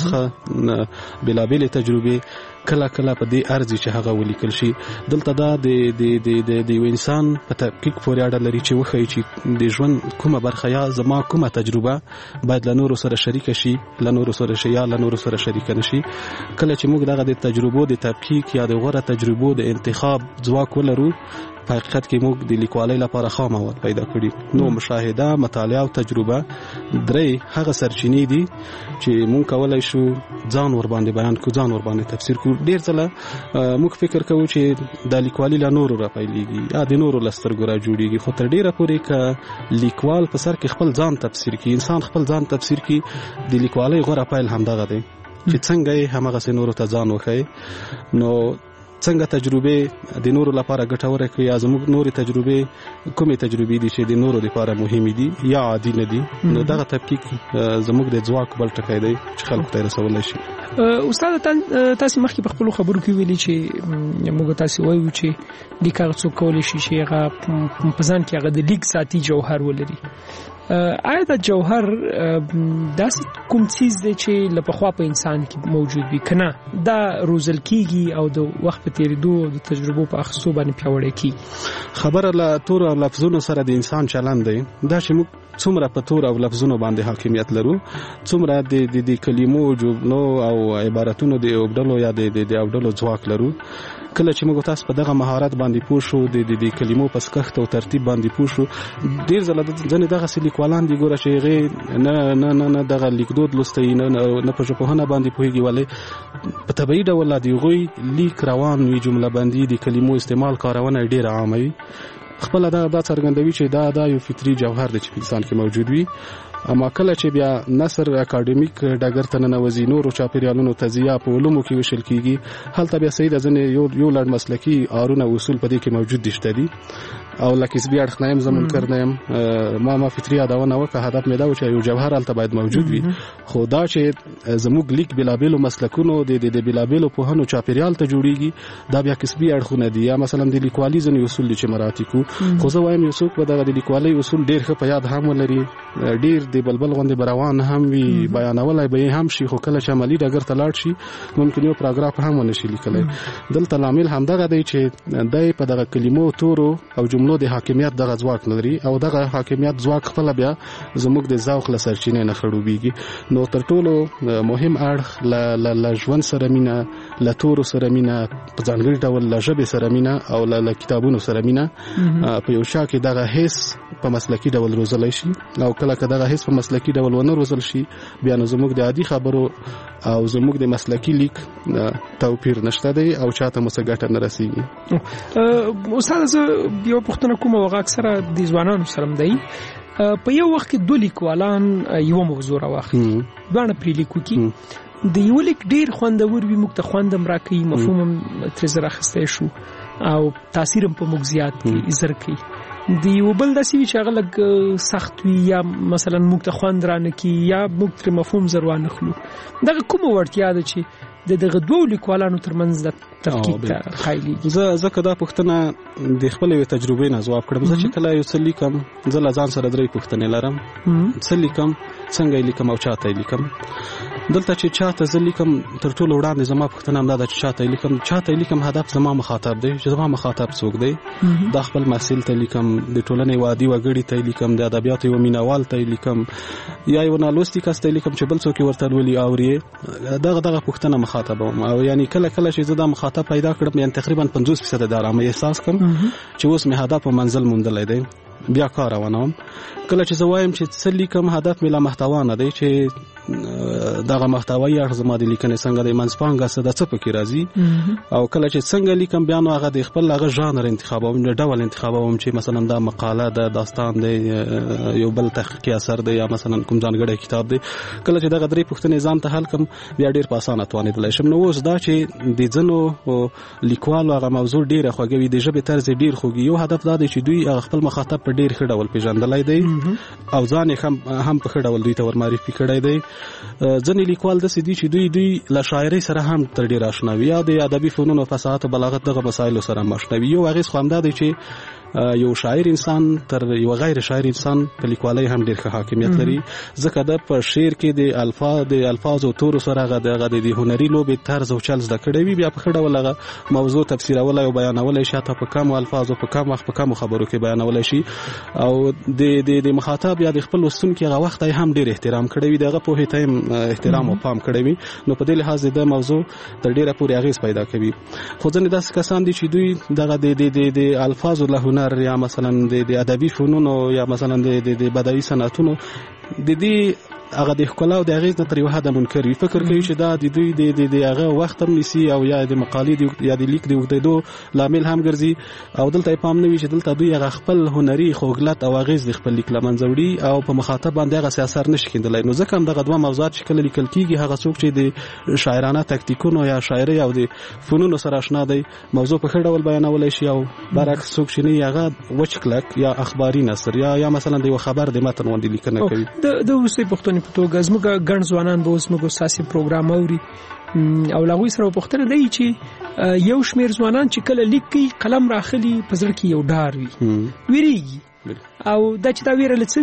څخه بلابل تجربه کله کله په دې ارزي چې هغه ولیکل شي. دلته دا د د د د یو انسان په تحقیق پورې اړه لري چې وښیي چې د ژوند کومه برخه یا زما کومه تجربه باید له نورو سره شریک شي، له نورو سره شي یا له نورو سره شریک نشي. کله چې موږ دغه د تجربو د تحقیق یا د غوره تجربو د انتخاب ځواک ولرو، په حقیقت کې موږ د لیکوالۍ لپاره خام مواد پیدا کړي. نو مشاهده، مطالعه او تجربه درې هغه سرچینې دي چې موږ کولای شو ځان ور باندې بیان کو، ځان ور باندې تفسیر کو. ډیر ځله موږ فکر کوو چې د لیکوالۍ له نورو را پیلېږي یا د نورو له سترګو را جوړېږي، خو تر ډیره پورې که لیکوال په سر کې خپل ځان تفسیر کړي، انسان خپل ځان تفسیر کړي، د لیکوالۍ غوره پیل همدغه دی چې څنګه یې همغسې نورو ته ځان وښیي. نو څنګه تجربه د نورو لپاره ګټوره کړي یا زموږ نورې تجربه کومې تجربې دي چې د نورو لپاره مهمې دي یا عادي نه دي. نو دغه تحقیق زموږ د ځواک بل ټکی دی چې خلکو ته رسولای شي. استاد تاسو مخکې په خپل خبرو کې ویلي چې موږ تاسو وایو چې لیک هغه څوک کولی شي چې هغه په ځان کې هغه د لیک ذاتي جوهر ولري. آیا دا جوهر داسې کوم څیز دی چې له پخوا په انسان کې موجود وي که نه دا روزل کیږي او د وخت په تېرېدو او د تجربو په اخیستو باندې پیاوړی کیږي؟ خبره له تورو او لفظونو سره د انسان چلند دی. دا چې موږ څومره په تور او لفظونو باندې حاکمیت لرو، څومره د د کلمو، جملو او عبارتونو د اوبدلو یا د د اوبدلو ځواک لرو. کله چې موږ تاسو په دغه مهارت باندې پوه شو، د د کلمو په سکښت او ترتیب باندې پوه شو، ډیر ځله ځنې دغه لیکوالان دي ګوره چې هغې نه نه نه نه دغه لیکدود لوستی نه نه په ژبپوهنه باندې پوهېږي، ولې په طبیعي ډول د هغوی لیک روان وي، جمله بندي، د کلمو استعمال، کارونه ډېره عامه وي. خپله دا دا څرګندوي چې دا دا یو فطري جوهر دی چې په انسان کې موجود وي. اما کله چې بیا نثر اکاډمیک ډګر ته ننوځي، نورو چاپېریالونو ته ځي یا په علومو کې ویشل کېږي، هلته بیا صحیح ده ځینې یو یو لړ مسلکي اړونه اصول په دې کې موجود دي شته دي. او لکه کسبي اړخ نه یم زه منکر نه یم، ما ما فطري یادونه وکړه، هدف مې دا و چې یو جوهر هلته باید موجود وي. خو دا چې زموږ لیک بېلابېلو مسلکونو د د بېلابېلو پوهنو چاپېریال ته جوړېږي، دا بیا کسبي اړخونه دي. یا مثلا د لیکوالي ځینې اصول دي چې مراعات کړو. خو زه وایم یو څوک به دغه د لیکوالۍ اصول ډېر ښه په یاد هم ولري، ډېر د بلبل غوندې به روان هم وي، بیانولی به یې هم شي، خو کله چې عملي ډګر ته لاړ شي ممکن یو پاراګراف هم ونه شي لیکلی. دلته لامل همدغه دی چې دی په دغه کلمو، تورو او جملو د حاکمیت دغه ځواک نه لري، او دغه حاکمیت ځواک خپله بیا زموږ د ذوق له سرچینې نه خړوبېږي. نو تر ټولو مهم اړخ له له ژوند سره مینه، له تورو سره مینه، په ځانګړي ډول له ژبې سره مینه او له کتابونو سره مینه په یو شا کې دغه حس په مسلکي ډول روزلی شي. او کله که دغه حس په مسلکي ډول ونه روزل شي، بیا نو زموږ د عادي خبرو او زموږ د مسلکي لیک توپیر نشته دی او چاته مو څه ګټه نه رسېږي. استاد زه یو پوښتنه کوم، هغه اکثره د ځوانانو سره هم دی، په یو وخت کې دوه لیکوالان یوه موضوع راواخلي، دواړه پرې لیکو کي، د یو لیک ډېر خوندور وي، موږ ته خوند هم راکوي، مفهوم هم ترې زر اخیستی شو او تاثیر هم په موږ زیات زر کوي. د یو بل داسې وي چې هغه لږ سخت وي یا مثلا موږ ته خوند رانه کړي یا موږ ترې مفهوم زر وانخلو. دغه کومه وړتیا ده چې د دغه دوو لیکوالانو ترمنځ د تفکیک ته خایلېږي؟ زه ځکه دا پوښتنه د خپلې یوې تجربې نه ځواب کړم. زه چې کله یو څه لیکم، زه له ځان سره درې پوښتنې لرم. څه لیکم، څنګه یې لیکم او چاته یې لیکم. دلته چې چاته زه لیکم، تر ټولو وړاندې زما پوښتنه همدا ده چې چاته یې لیکم. چاته یې لیکم هدف زما مخاطب دی، چې زما مخاطب څوک دی. دا خپل محصل ته لیکم، د ټولنې یو عادي وګړي ته یې لیکم، د ادبیاتو یو مینهوال ته یې لیکم، یا یو نالوستي کس ته یې لیکم چې بل څوک یې ورته لولي اوري. دغه دغه پوښتنه مخاطب وم. او یعنی کله کله چې زه دا مخاطب پیدا کړم، یعنی تقریبا پنځوس فیصد د ارامۍ احساس کوم چې اوس مې هدف او منزل موندلی دی، بیا کار روانوم. کله چې زه وایم چې څه لیکم، هدف مې لا محتوا نه دی، چې دغه محتوایی اړخ زما د لیکنې څنګه د منځپانګه څه د څه پکې راځي او کله چې څنګه لیکم بیا نو هغه د خپل هغه ژانر انتخابوم د ډول انتخابوم چې مثلا دا مقاله د داستان دی یو بل تحقیقي اثر دی یا مثلا کوم ځانګړی کتاب دی. کله چې دغه درې پوښتنې ځان ته حل کړم بیا ډیر په اسانه توانېدلی شم. نو اوس دا چې د ځینو لیکوالو هغه موضوع ډیره خوږوي د ژبې طرز ډیر خوږي. یو هدف دا دی چې دوی خپل مخاطب په ډیر ښه ډول پیژندلی دی او ځان یې هم په ښه ډول دوی ته ور معرفي کړی دی. ځینې لیکوال داسې دي چې دوی دوی له شاعرۍ سره هم تر ډېره اشنا وي یا د ادبي فنونو فصاحت او بلاغت دغه مسایلو سره هم اشنا وي. یو اغېز خو همدا دی چې یو شاعر انسان تر یو غیر شاعر انسان په لیکوالۍ هم ډېر ښه حاکمیت لري ځکه د په شعر کې د الفاظ د الفاظ او تورو سره هغه د د هنري لوبې طرز او چل زده کړی وي بیا په ښه ډول هغه موضوع تفسیرولی او بیانولی شي حتی په کمو الفاظو په کم وخت په کمو خبرو کې بیانولی شي او د د د مخاطب یا د خپل لوستونکي هغه وخت یې هم ډېر احترام کړی وي دغه پوهې ته هم احترام او پام کړی وي. نو په دې لحاظ د موضوع تر ډېره پورې اغېز پیدا کوي. خو ځینې داسې کسان دي چې دوی دغه د د الفاظو له هنر یا مثلا د ادبي فنونو یا مثلا د د بدایي صنعتونو د دې هغه د ښکلا او د اغېز نه تر یو حده منکر وي. فکر کوي چې دا د دوی د د هغه وخت هم نیسي او یا د مقالې یا د لیک د اوږدېدو لامل هم ګرځي او دلته یې پام نه وي چې دلته دوی هغه خپل هنري خوږلت او اغېز د خپل لیک له منځه وړي او په مخاطب باندې هغه اثر نه شي کېدلی. نو ځکه هم دغه دوه موضوعات چې کله لیکل کېږي هغه څوک چې د شاعرانه تکتیکونو یا شاعرۍ او د فنونو سره اشنا دی موضوع په ښه ډول بیانولی شي او برعکس څوک چې نه هغه وچ کلک یا اخباري نثر یا یا مثلا د یو خبر د متن غوندې لیکنه کوي. د وروستۍ پوښتنې په توګه زموږ ګڼ ځوانان به اوس موږ ستاسې پروګرام اوري او له هغوی سره پوښتنه دی چې یو شمېر ځوانان چې کله لیک کوي قلم راخلي په زړه کې یو ډار وي ویریږي او دا چې دا ویره له څه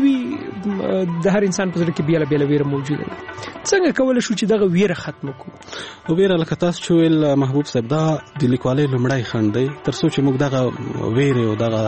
وي د هر انسان په زړه کې بیله بیله ویره موجوده ده. څنګه کولی شو چې دغه ویره ختمه کړو؟ ویره لکه تاسو چې ویل محبوب صاحب دا د لیکوالۍ لومړی خنډ دی تر څو چې موږ دغه ویرې او دغه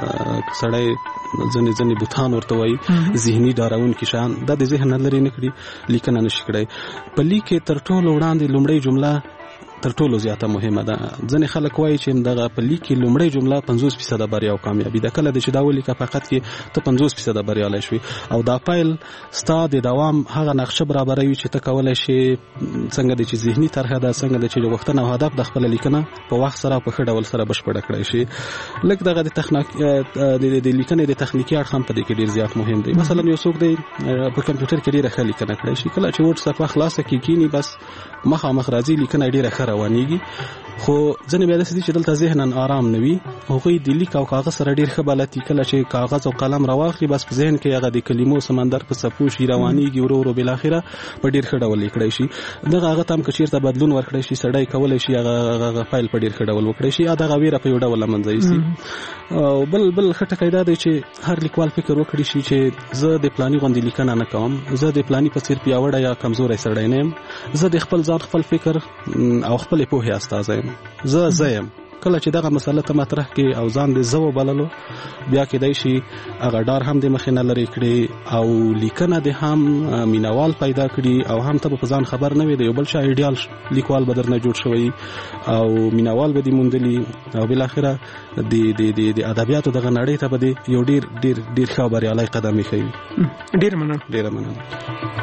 سړی ځینې ځینې بوتان ورته وایي ذهني ډارونکي شیان دا د ذهن نه لرې نه کړي لیکنه نه شي کړی. په لیک کې تر ټولو وړاندې لومړۍ جمله تر ټولو زیاته مهمه ده. ځنې خلک وایي چې دغه په لیک کې لومړۍ جمله پنځوس فیصده بریا او کامیابي ده. کله چې دا ولیکه فقط کې ته پنځوس فیصده بریالی شوي او دا پیل ستا د دوام هغه نقشه برابروي چې ته کولی شي څنګه دی چې ذهني طرحه ده څنګه دی چې غوښتنه او هدف د خپله لیکنه په وخت سره په ښه ډول سره بشپړه کړی شي. لږ دغه د تخنیک د لیکنې د تخنیکي اړخ هم په دې کې ډېر زیات مهم دی. مثلا یو څوک دی په کمپیوټر کې ډېره ښه لیکنه کړی شي کله چې ورډ صفحه خلاصه کړي کینی بس مخامخ راځي لیکنه ډېره ښه روانېږي. خو ځینې بیا داسې دي چې دلته ذهناً آرام نه وي هغوی د لیک او کاغذ سره ډېر ښه بلد دي. کله چې کاغذ او قلم راواخلي بس په ذهن کې هغه د کلمو سمندر په څپو شي روانېږي ورو ورو بالاخره په ډېر ښه ډول لیکلی شي. دغه هغه ته هم که چېرته بدلون ورکړی شي سړی کولی شي هغه هغه فایل په ډېر ښه ډول وکړی شي یا دغه ویره په یو ډول له منځه یوسي. او بل بل ښه ټکی دا دی چې هر لیکوال فکر وکړي شي چې زه د پلاني غوندې لیکنه نه کوم زه د پلاني په څېر پیاوړی یا کمزوری سړی نه یم زه د خپل ځان خپل فکر او خپلې پوهې استازی یم زه زه یم. کله چې دغه مسله ته مطرح کړي او ځان د زه وبللو بیا کېدای شي هغه ډار هم د مخې نه لرې کړي او لیکنه د هم مینوال پیدا کړي او هم ته به په ځان خبر نه وي د یو بل چا ایډیال لیکوال به درنه جوړ شوی او مینوال به دې موندلي او بالاخره د د د ادبیاتو دغه نړۍ ته به د یو ډېر ډېر ډېر ښه بریالی قدم ایښی وي. ډېره مننه ډېره مننه.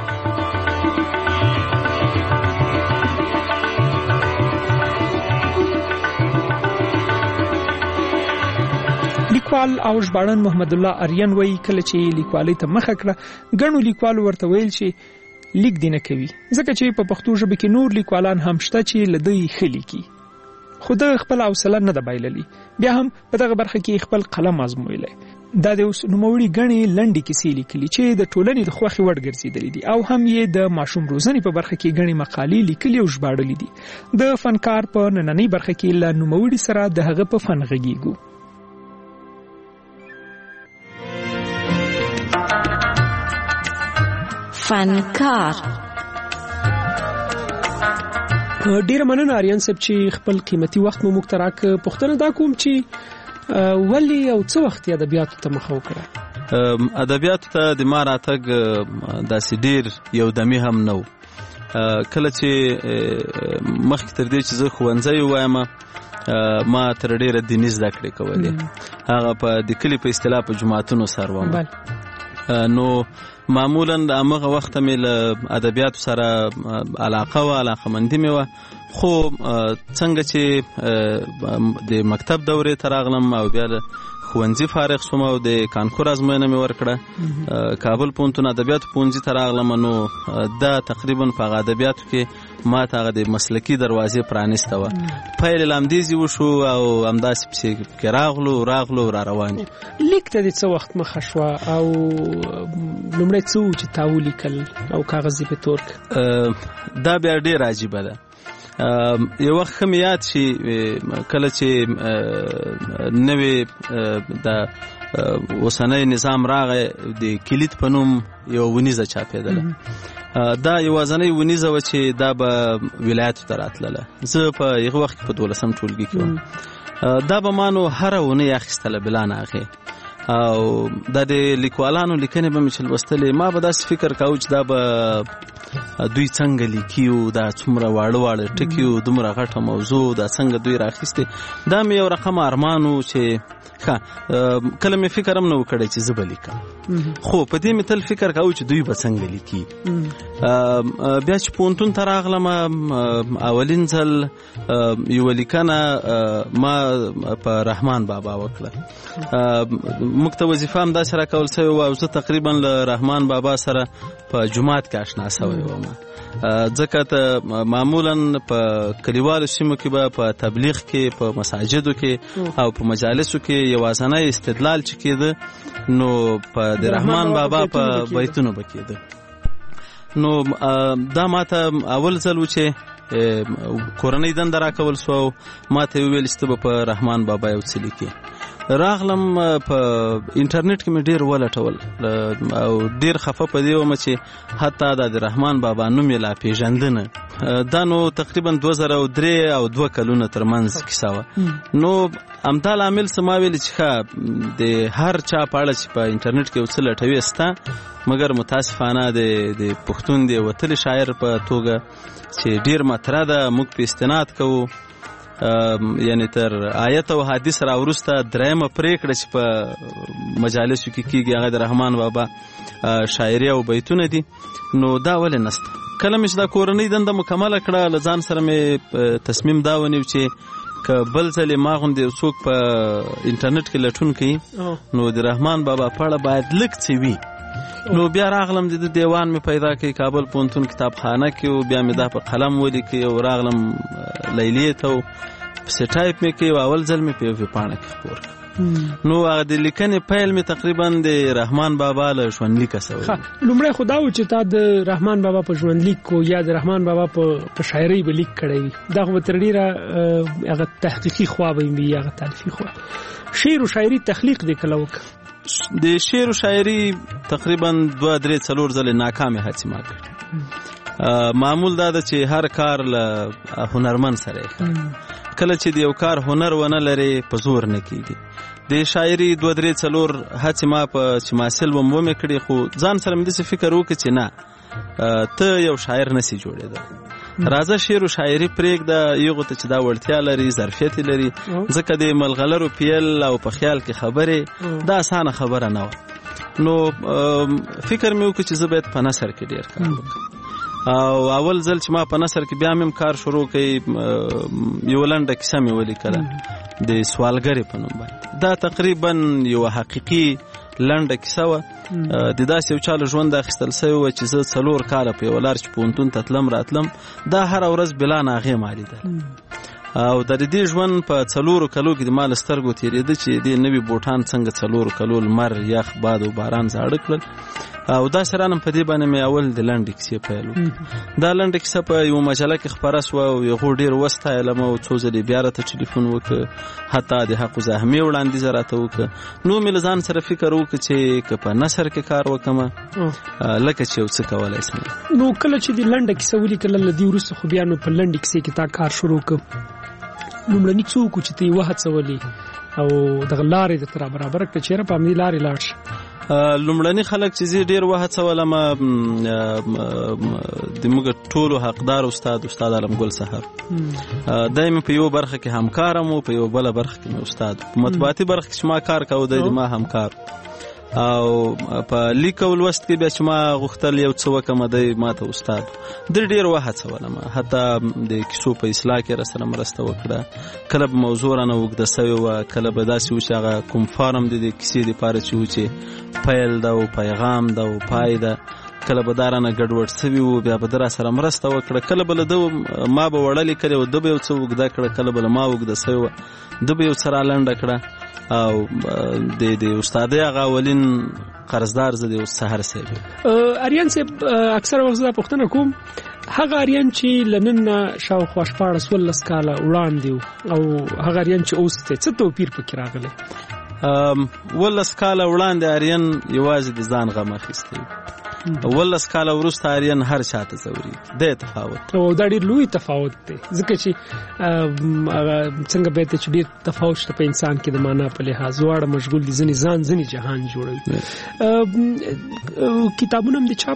لیکوال او ژباړن محمد الله اریان وایي کله چې لیکوالۍ ته مخه کړه ګڼو لیکوالو ورته ویل چې لیک دې نه کوي ځکه چې په پښتو ژبه کې نور لیکوالان هم شته چې له دوی ښه لیکي خو ده خپل حوصله نه ده بایللې بیا هم په دغه برخه کې خپل قلم ازمویلی. دا د اوس نوموړي ګڼې لنډې کیسې لیکلي چې د ټولنې د خوښې وړ ګرځېدلي دي او هم یې د ماشوم روزنې په برخه کې ګڼې مقالې لیکلي او ژباړلي دي. د فنکار په نننۍ برخه کې له نوموړي سره د هغه په فن غږیږو. فنکار ډیره مننه اریان صاحب چې خپل قیمتي وخت مو موږ ته راکړ. پوښتنه دا کوم چې ولې او څه وخت ادبیاتو ته مخه وکړه؟ ادبیاتو ته د ما راتګ داسې ډیر یو دمي هم نه و. کله چې مخکې تر دې چې زه ښوونځی ووایم ما تر ډیره دیني زده کړې کولې هغه په د کلي په اصطلاح په جوماتونو سر وم نو معمولا د هغه وخت مې له ادبیاتو سره علاقه و علاقه مندي مې و خو څنګه چې د مکتب دورې ته راغلم او بیا ښوونځي فارغ شوم او د کانکور ازموینه مې ورکړه کابل پوهنتون ادبیاتو پوهنځي ته راغلم نو دا تقریبا په هغه ادبیاتو کې ما ته هغه د مسلکي دروازې پرانیسته وه پیل لامدیزي وشو او همداسې پسې کې راغلو راغلو را روان یو لیک ته دې څه وخت مخه شوه او لومړی څه و چې تا ولیکل او کاغذي په تور دا بیا ډېر عجیبه ده یو وخت ښه مې یاد شي کله چې نوې د اوسنی نظام راغی د کلید په نوم یو ونیزه چاپېدله دا یوازنۍ ونیزه وه چې دا به ولایتو ته راتلله زه په هغه وخت کې په دولسم ټولګي کې وم دا به ما نو هره اونۍ اخیستله بلا نه هغې او دا د لیکوالانو لیکنې به مې چې لوستلې ما به داسې فکر کاوه چې دا به دوی څنګه لیکي او دا څومره واړه واړه ټکي او دومره غټه موضوع دا څنګه دوی راخیستې دا مې یو رقم ارمان و چې کله مې فکر هم نه و کړی چې زه به لیکم خو په دې مې تل فکر کاوه چې دوی به څنګه لیکي بیا چې پوهنتون ته راغلم اولین ځل یوه لیکنه ما په رحمان بابا وکړه موږ ته وظیفه هم داسې راکول سوې وه او زه تقریبا له رحمان بابا سره په جومات کې اشنا سوی وم ځکه ته معمولا په کلیوالو سیمو کې به په تبلیغ کې په مساجدو کې او په مجالسو کې یوازنی استدلال چې کېده نو په د رحمان بابا په بیتونو به کېده نو دا ماته اول ځل و چې کورنۍ دنده راکول سو او ما ته ویل چې ته به په رحمان بابا یو څه لیکې راغلم په انټرنیټ کې مې ډېر ولټول او ډېر خفه په دې وم چې حتی دا د رحمان بابا نوم یې لا پېژندنه دا نو تقریبا دوه زره او درې او دوه کلونه ترمنځ کیسه وه نو همدا لامل څه ما ویلې چې ښه د هر چا په اړه چې په انټرنیټ کې یو څه لټوې سته مګر متاسفانه د پښتون د وتلي شاعر په توګه چې ډېر مطرح ده موږ په استناد کوو یعنی تر آیت او حدیث را وروسته درېیمه پرېکړه چې په مجالسو کې کېږي هغه د رحمان بابا شاعري او بیتونه دي نو دا ولې نسته کله مې چې دا کورنۍ دنده مکمله کړه له ځان سره مې تصمیم دا ونیو چې که بل ځلې ما غوندې یو څوک په انټرنیټ کې لټون کوي نو د رحمان بابا په اړه باید لږ څه وي نو بیا راغلم د دیوان مې پیدا کړی کابل پوهنتون کتابخانه کې او بیا مې دا په قلم ولیکئ او راغلم لیلیې ته پسې ټایپ مې کړی او اول ځل مې په یوه پاڼه کې خپور کړ نو هغه د لیکنې پیل مې تقریبا د رحمان بابا له ژوندلیکه سوی لومړی خو دا و چې تا د رحمان بابا په ژوندلیک کو یا د رحمان بابا په شاعرۍ به لیک کړی وي دا خو به تر ډېره هغه تحقیقي خوا به وي هغه تالیفي خوا شعر و شاعري تخلیق دې کله وکړه د شعر و شاعري تقریبا دوه درې څلور ځلې ناکامې هڅې ما کړې معمول دا ده چې هر کار له هنرمند سره یې کله چې د یو کار هنر ونه لرې په زور نه کېږي د شاعري دوه درې څلور هڅې ما په چې محصل وم ومې کړې خو ځان سره مې داسې فکر وکړ چې نه ته یو شاعر نسې جوړېدلی راځه شعر و شاعري پرېږده یغو ته چې دا وړتیا لري ظرفیت لري ځکه د ملغلرو پیل او په خیال کې خبرې دا اسانه خبره نه وه نو فکر مې وکړ چې زه باید په نثر کې ډېر کار وکړم او اول ځل چې ما په نثر کې بیا مې کار شروع کړی یوه لنډه کیسه مې ولیکله د سوالګرې په نوم باندې دا تقریبا یوه حقیقي لنډه کیسه وه د داسې یو چا له ژونده اخیستل سوې وه چې زه څلور کاله په یوه لار چې پوهنتون ته تلم راتلم دا هره ورځ بلا ناغې ما لیدل او د دې ژوند په څلورو کلو کې د ما له سترګو تېرېده چې دې نوي بوټان څنګه څلورو کلو لمر یخ باد او باران زاړه کړل او دا سرانم په دې باندې مې اول د لنډې کیسې پیل وکړ دا لنډه کیسه په یوه مجله کې خپره سوه او هغو ډېر وستایلم او څو ځلې بیا راته ټلیفون وکړ حتی د حق زحمې وړاندیزه راته وکړه نو مې له ځان سره فکر وکړ چې که په نثر کې کار وکړمه لکه چې یو څه کولی شم نو کله چې د لنډه کیسه ولیکله له دې وروسته خو بیا نو په لنډې کیسې کې تا کار شروع کړ لومړني څوک چې ته یې وهڅولې او دغه لارې درته را برابره کړه چېرې په همدې لارې لاړ شي لومړني خلک چې زه ډېر وهڅولم د موږ ټولو حقدار استاد استاد عالمګل صاحب دی مې په یو برخه کې همکارم و په یو بله برخه کې مې استاد په مطبوعاتي برخه کې چې ما کار کوو دی د ما همکار او په لیک او لوست کې بیا چې ما غوښتل یو څه وکم دی ماته استاد د ډیر وهڅولم حتی د کیسو په اصلاح کې را سره مرسته وکړه کله به موضوع رانه اوږده سوې وه کله به داسې و چې هغه کوم فارم دی د کیسې دپاره چې و چې پیل ده او پیغام ده او پای ده کله به دا رانه ګډوډ سوي وو بیا به ده را سره مرسته وکړه کله به له ده ما به وړه لیکلې وه ده به یو څه اوږده کړه کله به له ما اوږده سوې وه ده به یو څه را لنډه کړه او د د استادۍ هغه اولین قرضدار زه د سحر صاحب اریان صاحب اکثره وخت دا پوښتنه کوم هغه اریان چې لنن شاوخوا شپاړس ولس کاله وړاندې او هغه اریان چې اوس ته څه توپیر پکې راغلی ولس کاله وړاندې اریان یوازې د ځان غم اخیستی ولس کاله وروسته اریان هر چاته ځوري د تفاوت او دا ډېر لوی تفاوت دی ځکه چې څنګه به ته چې ډېر تفاوت شته په انسان کې د معنا په لحاظ واړه مشغول دي ځینې ځان ځینې جهان جوړوي کتابونه هم دې چاپ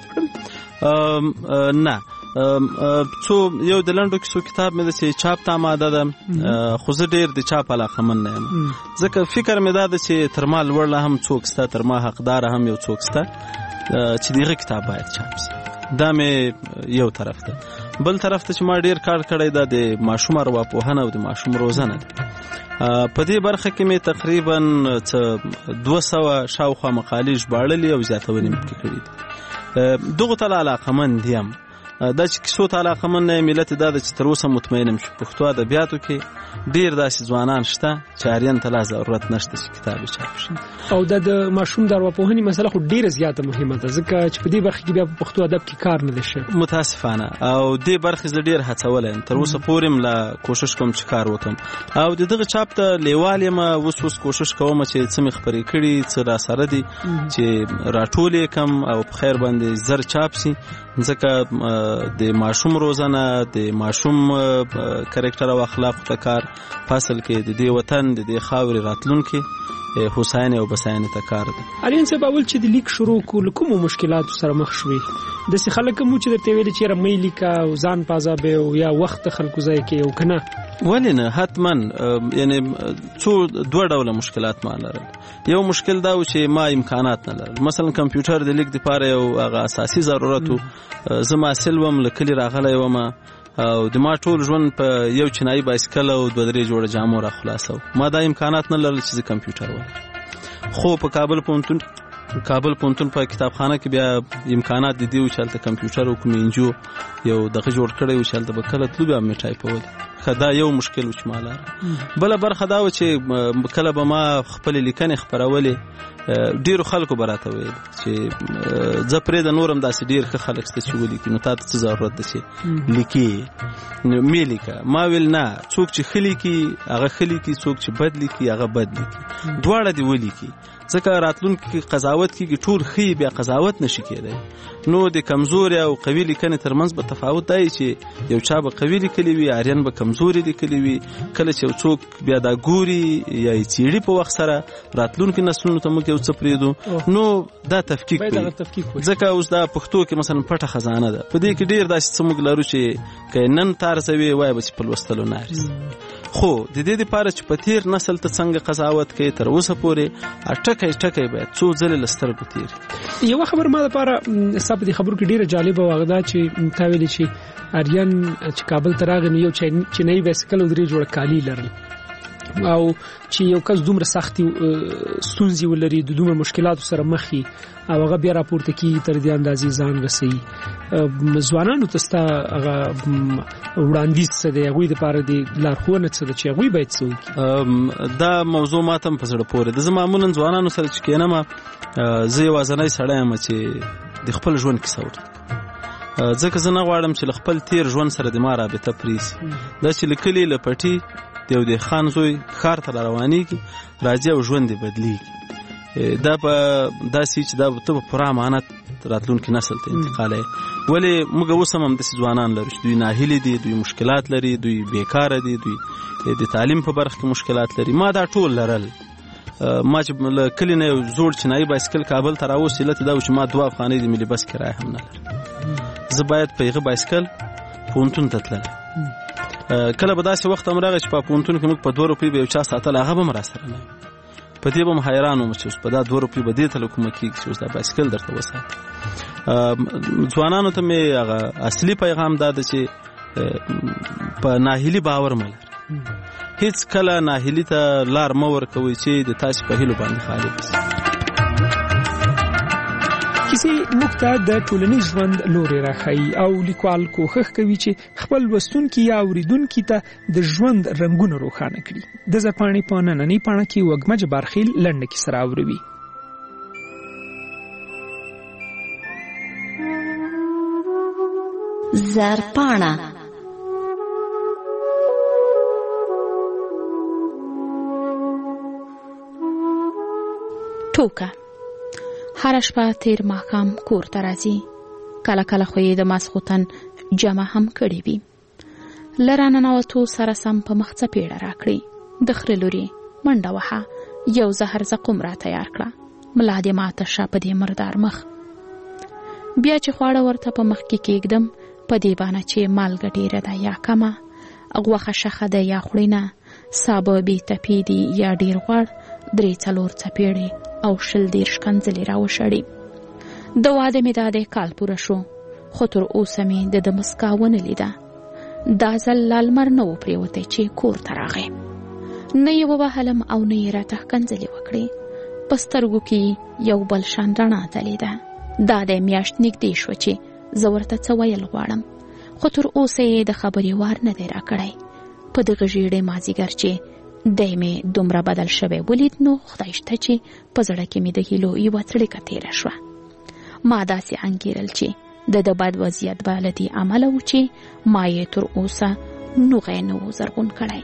کړل نه څو یو د لنډو کیسو کتاب مې ده چې چاپ ته آماده ده خو زه ډېر د چاپ علاقمند نه یم ځکه فکر مې دا ده چې تر ما لوړ هم څوک شته تر ما حقداره هم یو څوک شته چې دغه کتاب باید چاپ شي دا مې یو طرف ده بل طرف ته چې ما ډېر کار کړی دا د ماشوم ارواپوهنه او د ماشوم روزنه ده په دې برخه کې مې تقریبا څه دوه سوه شاوخوا مقالې ژباړلې او زیاتونې مې پکې کړي دي دغو ته علاقمند یم دا چې کیسو ته علاقمند نه یم علت دا ده چې تر اوسه مطمئن یم چې پښتو ادبیاتو کې ډېر داسې ځوانان شته چې اریان ته لا ضرورت نشته چې کتاب یې چاپ شي او دا د ماشوم د ارواپوهنې مسله خو ډېره زیاته مهمه ده ځکه چې په دې برخه کې بیا په پښتو ادب کې کار نه دی شوی متاسفانه او دې برخې زه ډېر هڅولی یم تر اوسه پورې م لا کوشش کوم چې کار وکړم او د دغه چاپ ته لیوال یم اوس اوس کوشش کوم چې څه مې خپرې کړي څه راسره دي چې راټول یې کړم او په خیر باندې زر چاپ شي ځکه د ماشوم روزنه د ماشوم کرکټر او اخلاق ته کار فصل کې د دې وطن د دې خاورې راتلونکي حسین او بساین ته کار ده اریان صاحب اول چې د لیک شروع کول کوم مشکلات سره مخ شوي د څه خلک مو چې د ویل چې رمې لیکا او ځان پازابه او یا وخت خلکو ځای کې او کنه ولې نه حتما یعنی څو دوه ډوله مشکلات ما لرل یو مشکل دا و چې ما امکانات نه لرل مثلا کمپیوټر د لیک لپاره یو هغه اساسي ضرورت و زما سلوم لکلی راغلی و ما او د ما ټول ژوند په یو چینایي بایسکل او دوه درې جوړه جامو را خلاصو ما دا امکانات نه لرل چې کمپیوټر ولرم خو په کابل پوهنتون کابل پوهنتون په کتابخانه کې بیا امکانات دي چې هلته کمپیوټر او کوم انجو یو دغه جوړ کړی و چې هلته به کله تلو بیا مې ټایپول دا یو مشکل و چې ما لاره بله برخه دا و چې کله به ما خپلې لیکنې خپرولې ډیرو خلکو به راته ویل چې زه پرېږده نور هم داسې ډېر ښه خلک شته چې ولیکي نو تا ته څه ضرورت ده چې لیکي نو مې لیکه ما ویل نه څوک چې ښه لیکي هغه ښه لیکي څوک چې بد لیکي هغه بد لیکي دواړه دې ولیکي ځکه راتلونکي کې قضاوت کېږي ټول ښه بیا قضاوت نشي کېدی نو د کمزوري او قوي لیکنې ترمنځ به تفاوت دی چې یو چا به قوي لیکلی وي اریان به کمزوري لیکلی وي کله چې یو څوک بیا دا ګوري یا یې څېړي په وخت سره راتلونکي نسلونو ته موږ یو څه پرېږدو نو دا تفکیک وي ځکه اوس دا پښتو کې مثلا پټه خزانه ده په دې کې ډېر داسې څه موږ لرو چې که نن تارزوي وایي به چې په لوستلو نه ارزي خو د دې لپاره چې په تیر نسل ته څنګه قضاوت کوي تر اوسه پورې ټکی ټکی باید څو ځلې له سترګو تېري یوه خبر ما دپاره ستا په دې خبرو کې ډېره جالبه وه هغه دا چې تا ویلې چې اریان چې کابل ته راغی نو یو چینایي بایسکل او درې جوړه کالي لرل او چې یو کس دومره سختي ستونزې ولري د دومره مشکلاتو سره مخ وي او هغه بیا راپورته کېږي تر دې اندازې ځان رسوي ځوانانو ته ستا هغه وړاندیز څه دی هغوی دپاره د لارښوونه څه ده چې هغوی باید څه وکړي دا موضوع ما ته هم په زړه پورې ده زه معمولا ځوانانو سره چې کښېنم زه یوازنی سړی یم چې د خپل ژوند کیسه ورته ځکه زه نه غواړم چې له خپل تیر ژوند سره د ما رابطه پرېږي دا چې له کلي له پټي د یو دهقان زوی ښار ته را روانېږي راځي او ژوند یې بدلېږي دا په داسې چې دا ته په پوره امانت راتلونکي نسل ته انتقالوي ولې موږ اوس هم همداسې ځوانان لرو چې دوی ناهیلي دي دوی مشکلات لري دوی بیکاره دي دوی د تعلیم په برخه کې مشکلات لري ما دا ټول لرل ما چې له کلي نه یو زوړ چینایي بایسکل کابل ته راوست علت دا و چې ما دوه افغانۍ د ملي بس کرایه هم نه لرم زه باید په هغه بایسکل پوهنتون ته تللی کله به داسې وخت هم راغی چې په پوهنتون کې موږ په دوه روپۍ به یو چا ساتل هغه به هم راسره نه په دې به م حیران وم چې اوس په دا دوه روپۍ به دې ته له کومه کېږي چې اوس دا بایسکل درته وساتي. ځوانانو ته مې هغه اصلي پیغام دا ده چې په ناهیلي باور مه لرئ. هیڅ کله ناهیلي ته لار مه ورکوئ چې د تاسې په هیلو باندې خالي بشي. کیسې موږ ته د ټولنیز ژوند لوري راښیي او لیکوال کوښښ کوي چې خپل لوستونکي یا اورېدونکي ته د ژوند رنګونه روښانه کړي. د زرپاڼې په نننۍ پاڼه کې وږمه جبارخیل لنډه کیسه راوړوي. زرپاڼه ټوکه. هر شپه تیر ماښام کور ته راځي. کله کله خو یې د ماسخوتن جمع هم کړې وي. له راننوتو سره سم په مخ څپېړه راکړي. د خره لورې منډه وهه. یو زهر زقوم را تیار کړه. ملا دې ماته شه په دې مردار مخ. بیا چې خواړه ورته په مخ کې کېږدم په دې بانه چې مالګه ډېره ده یا کمه، غوښه شخه ده یا خوړینه، سابه بې تپې دي یا ډېر غوړ، درې څلور څپېړې او شل دېرش کنځلې راوشړې. د واده مې دا دی کال پوره شو، خو تر اوسه مې د ده مسکا ونه لیده. دا ځل لا لمر نه و پرېوتی چې کور ته راغی. نه یې ووهلم او نه یې راته کنځلې وکړې. په سترګو کې یو بل شان رڼا ځلېده. دا دی میاشت نږدې شوه چې زه ورته څه ویل غواړم، خو تر اوسه یې د خبرې وار نه دی راکړی. په دغه ژېړې مازدیګر چې دی مې دومره بدل شوی ولید، نو خدای شته چې په زړه کې مې د هیلو یوه څړیکه تېره شوه. ما داسې انګېرل چې د د بد وضعیت به له دې امله و چې ما یې تر اوسه نوغی نه و زرغون کړی.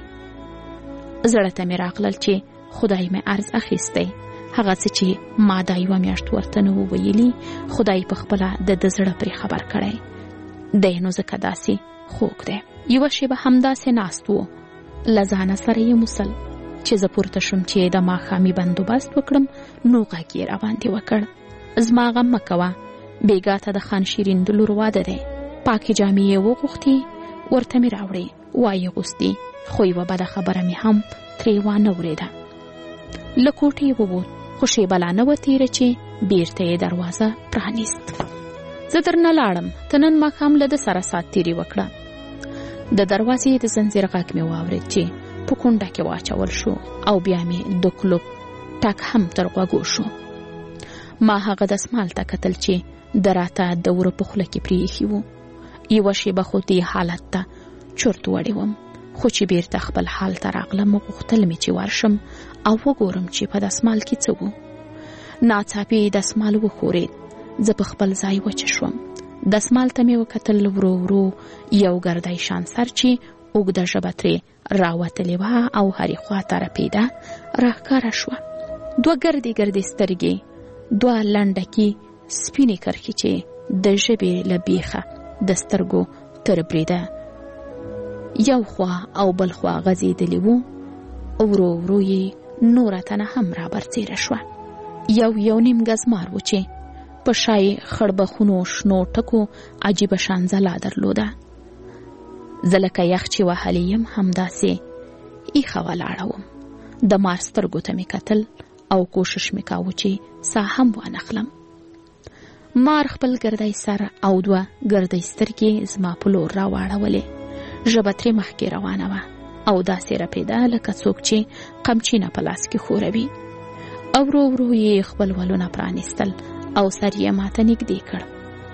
زړه ته مې راغلل چې خدای مې عرض اخیستی. هغه څه چې ما دا یوه میاشت ورته نه و ویلي، خدای په خپله د ده زړه پرې خبر کړی دی. نو ځکه داسې خوږ دی. یوه شېبه همداسې ناست و. له ځانه سره یې موسل چې زه پورته شوم چې د ماښامي بندوبست وکړم، نو غږ یې راباندې وکړ: زما غم مه کوه، بېګا ته د خان شیرین د لور واده دی. پاکې جامې یې وغوښتې، ورته مې راوړې، وایې غوستې، خو یوه بده خبره مې هم ترې وانه ورېده. له کوټې ووت، خو شېبه لا نه وه تېره چې بېرته یې دروازه پرانیست. زه درنه لاړم، ته نن ماښام له ده سره ساعت تېرې وکړه. د دروازې د زنځیر غږ مې واورېد چې په کونډه کې واچول شو او بیا مې د کلوب ټک هم تر غوږو شو. ما هغه دسمال ته کتل چې د راته د وره په خوله کې پرېښي وو. یوه شېبه خو دې حالت ته چرت وړې وم، خو چې بیرته خپل حال ته راغلم، غوښتل مې چې ورشم او وګورم چې په دسمال کې څه وو. ناڅاپي دسمال وښورېد. زه په خپل ځای وچه شوم. دسمال ته مې وکتل، ورو ورو یو ګردی شان سر چې اوږده ژبه ترې راوتلې وه او هرې خوا ته رپېده راښکاره شوه. دوه ګردې ګردې سترګې، دوه لنډکي سپینې کرښې چې د ژبې له بیخه د سترګو تر بریده یو خوا او بل خوا غځېدلې وو. ورو ورو یې نوره تنه هم رابرڅېره شوه. یو یو نیم ګز مار و چې په شای خړبخونو شنو ټکو عجیبه شان ځلا درلوده. زه لکه یخ چې وهلی یم همداسې ایښه ولاړه وم. د مار سترګو ته مې کتل او کوشش مې کاوه چې ساه هم وانخلم. مار خپل ګردی سر او دوه ګردی سترګې زما په لور راواړولې. ژبه ترې مخکې روانه وه او داسې رپېده لکه څوک چې قمچینه په لاس کې خوروي. او ورو ورو یې خپل ولونه پرانیستل او سر یې ماته نږدې کړ.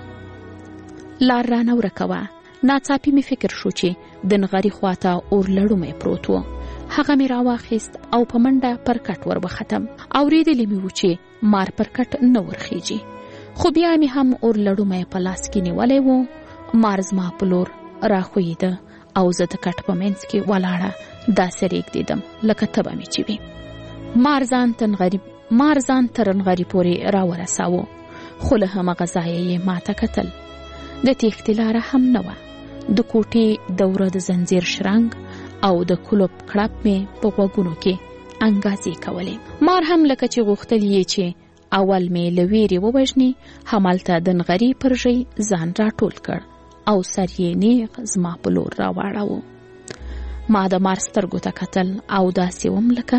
لار رانه ورکه وه. ناڅاپي مې فکر شو چې د نغري خواته اور لړومی پروت و. هغه مې راواخیست او په منډه پر کټ ور وختم. اورېدلې مې و چې مار پر کټ نه ورخیږي، خو بیا مې هم اور لړومی په لاس کې نیولی و. مار زما په لور راخویده او زه د کټ په منځ کې ولاړه داسې رېږدېدم لکه تبه مې چې وي. مار ځان تنغري مار ځان تر نغري پورې راورساوه، خو له همغه ځایه یې ماته کتل. د تېښتې لاره هم نه وه. د کوټې دوره د زنځیر شرنګ او د کلوب کړپ مې په غوږونو کې انګازې کولې. مار هم لکه چې غوښتل یې چې اول مې له ویرې ووژني، همالته د نغري پر ژۍ ځان راټول کړ او سر یې نیغ زما په لور راواړاوه. ما د مار سترګو ته کتل او داسې وم لکه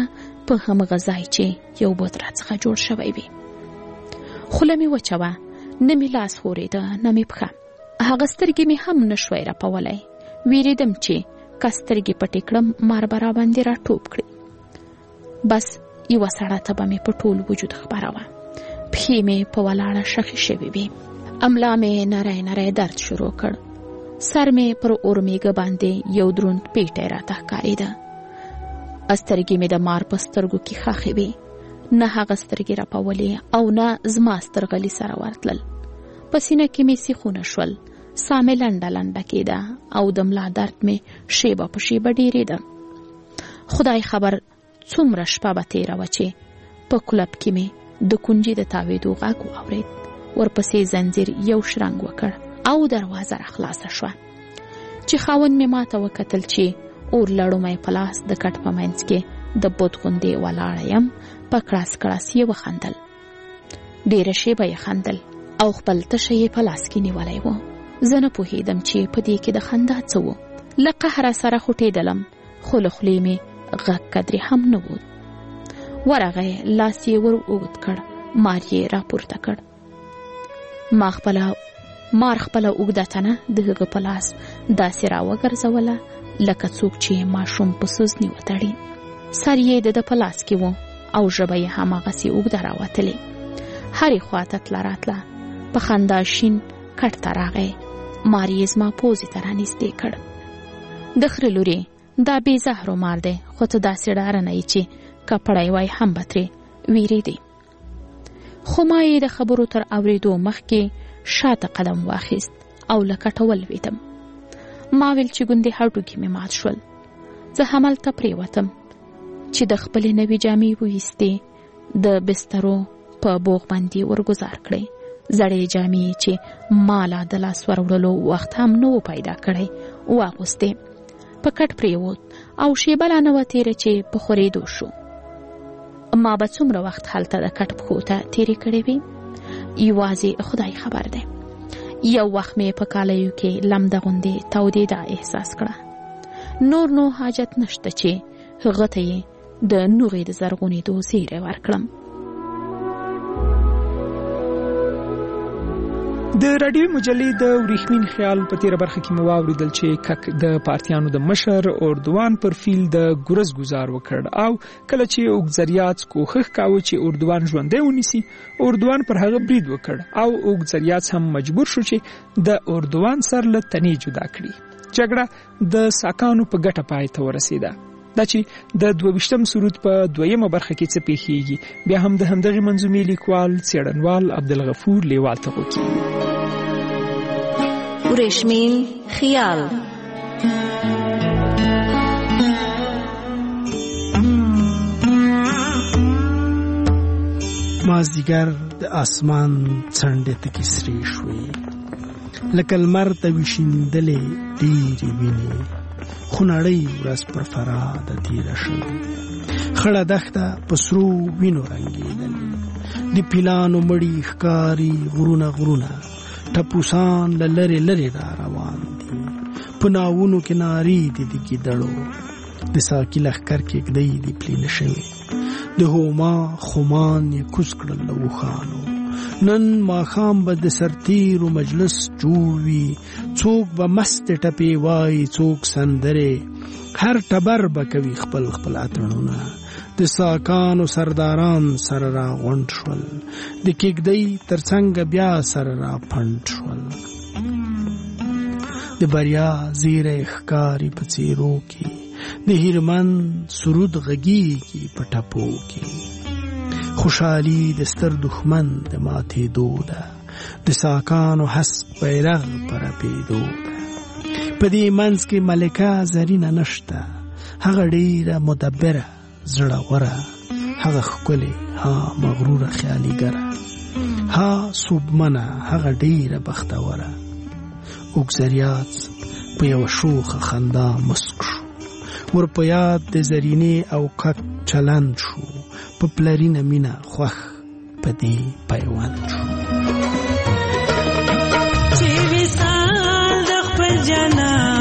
په همغه ځای چې یو بت راڅخه جوړ شوی وي. خوله مې وچه وه، نه مې لاس ښورېده نه مې پښه. هغه سترګې مې هم نه شوی رپولی. ویرېدم چې که سترګې پټې کړم مار به راباندې راټوپ کړي. بس یوه سړه تبه مې په ټول وجود خپره وه. پښې مې په ولاړه شخې شوې وې. املا مې نری نری درد شروع کړ. سر مې پر اورمیږه باندې یو دروند پیټی راته ښکارېده. سترګې مې د مار په سترګو کې ښخې وې. نه هغه سترګې رپولې او نه زما سترغلي سره ورتلل. په سینه کې مې سیخونه شول. ساه مې لنډه لنډه کېده او د ملا درد مې شیبه په شیبه ډېرېده. خدای خبر څومره شپه به تېره وه چې په کلب کې مې د کونجي د تاوېدو غږ واورېد. ورپسې زنځیر یو شرنګ وکړ او دروازه را خلاصه شوه. چې خاوند مې ماته وکتل چې اور لړومی په لاس د کټ په منځ کې د بت غوندې ولاړه یم، په کړاس کړاس یې وخندل. ډېره شیبه یې خندل او خپل تشه یې په لاس کې نیولی و. زه نه پوهېدم چې په دې کې د خندا څه و. له قهره سره خوټېدلم، خو له خولې مې غږ قدرې هم نه و. ورغی، لاس یې ور اوږد کړ، مار یې راپورته کړ. ما خپله مار خپله اوږده تنه د هغه په لاس داسې راوګرځوله لکه څوک چې ماشوم په سوزني وتړي. سر یې د ده په لاس کې و او ژبه یې هماغسې اوږده راوتلې. هرې خوا ته تله راتله. په خندا شین کټ ته راغی. مار یې زما پوزې ته رانږدې کړ. د خرې لورې، دا بې زهرو مار دی، خو ته داسې ډاره نه یې چې که پړی وای هم به ترې ویرېدې. خو ما یې د خبرو تر اورېدو مخکې شاته قدم واخیست او له کټه ولوېدم. ما ویل چې ګوندې هډوکي مې مات شول. زه همالته پرېوتم چې د خپلې نوې جامې وویستې د بسترو په بوغ باندې ورګزار کړې. زړې جامې چې ما لا د لاس وروړلو وخت هم نه و پیدا کړی واغوستې. په کټ پرېوت او شیبه لا نه وه تېره چې په خورېدو شو. ما به څومره وخت هلته د کټ پښو ته تېرې کړې وې یوازې خدای خبر دی. یو وخت مې په کالیو کې لمده غوندې تودېدا احساس کړه. نور نو حاجت نشته چې هغه ته یې د نوغې د زرغونېدو زیری ورکړم. د راډیوي مجلې د وریښمین خیال په تیره برخه کې مو واورېدل چې کک د پارتیانو د مشر اردوان پر فیل د ګورز گزار وکړ او کله چې اوګزریات کوښښ کاوه چې اردوان ژوندی ونیسي، اردوان پر هغه برید وکړ او اوګزریات هم مجبور شو چې د اردوان سر له تنې جدا کړي. جګړه د ساکانو په ګټه پای ته ورسېده. دا چې د دوه ویشتم سرود په دویمه برخه کې څه پیښیږي بیا هم د همدغې منظومې لیکوال څېړنوال عبدالغفور لیوال ته وکړي. وریښمین خیال. مازدیګر د اسمان څنډې ته کې سرې شوې، لکه لمر ته ویشیندلې ډېرې وینې، خو نړۍ ورځ پر فراده تېره شوې. خړه دښته په سرو وینو رنګېدلې، د پیلانو مړي ښکاري غرونه غرونه، ټپوسان له لرې لرې را روان دي. په ناونو کې نارې دي د ګیدړو، د ساقي لښکر کېږدۍ دي پلینه شوې. د هوما خمان یې کوز کړل له اوښانو. نن ماښام به د سرتیرو مجلس جوړ وي، څوک به مستې ټپې وایي، څوک سندرې، هر ټبر به کوي خپل خپل اتڼونه. د ساکانو سرداران سره را غونډ شول، د کېږدۍ تر څنګه بیا سره را پنډ شول. د بریا زیری ښکاري په څېرو کې، د هیرمن سرود غږیږي په ټپو کې. خوشحالي د ستر دښمن د ماتېدو ده، د ساکانو هسک بیرغ په رپېدو ده. په دې منځ کې ملکه زرینه نشته، هغه ډېره مدبره زړوره، هغه ښکلې ها مغروره خیالګره، ها صوبمنه هغه ډېره بختوره. اوګزریات په یوه شوخه خندا مسک شو، ور په یاد د زرینې او کک چلند شو، په پلرینه مینه خوښ په دې پیوند شو. چې وصال د خپل جنان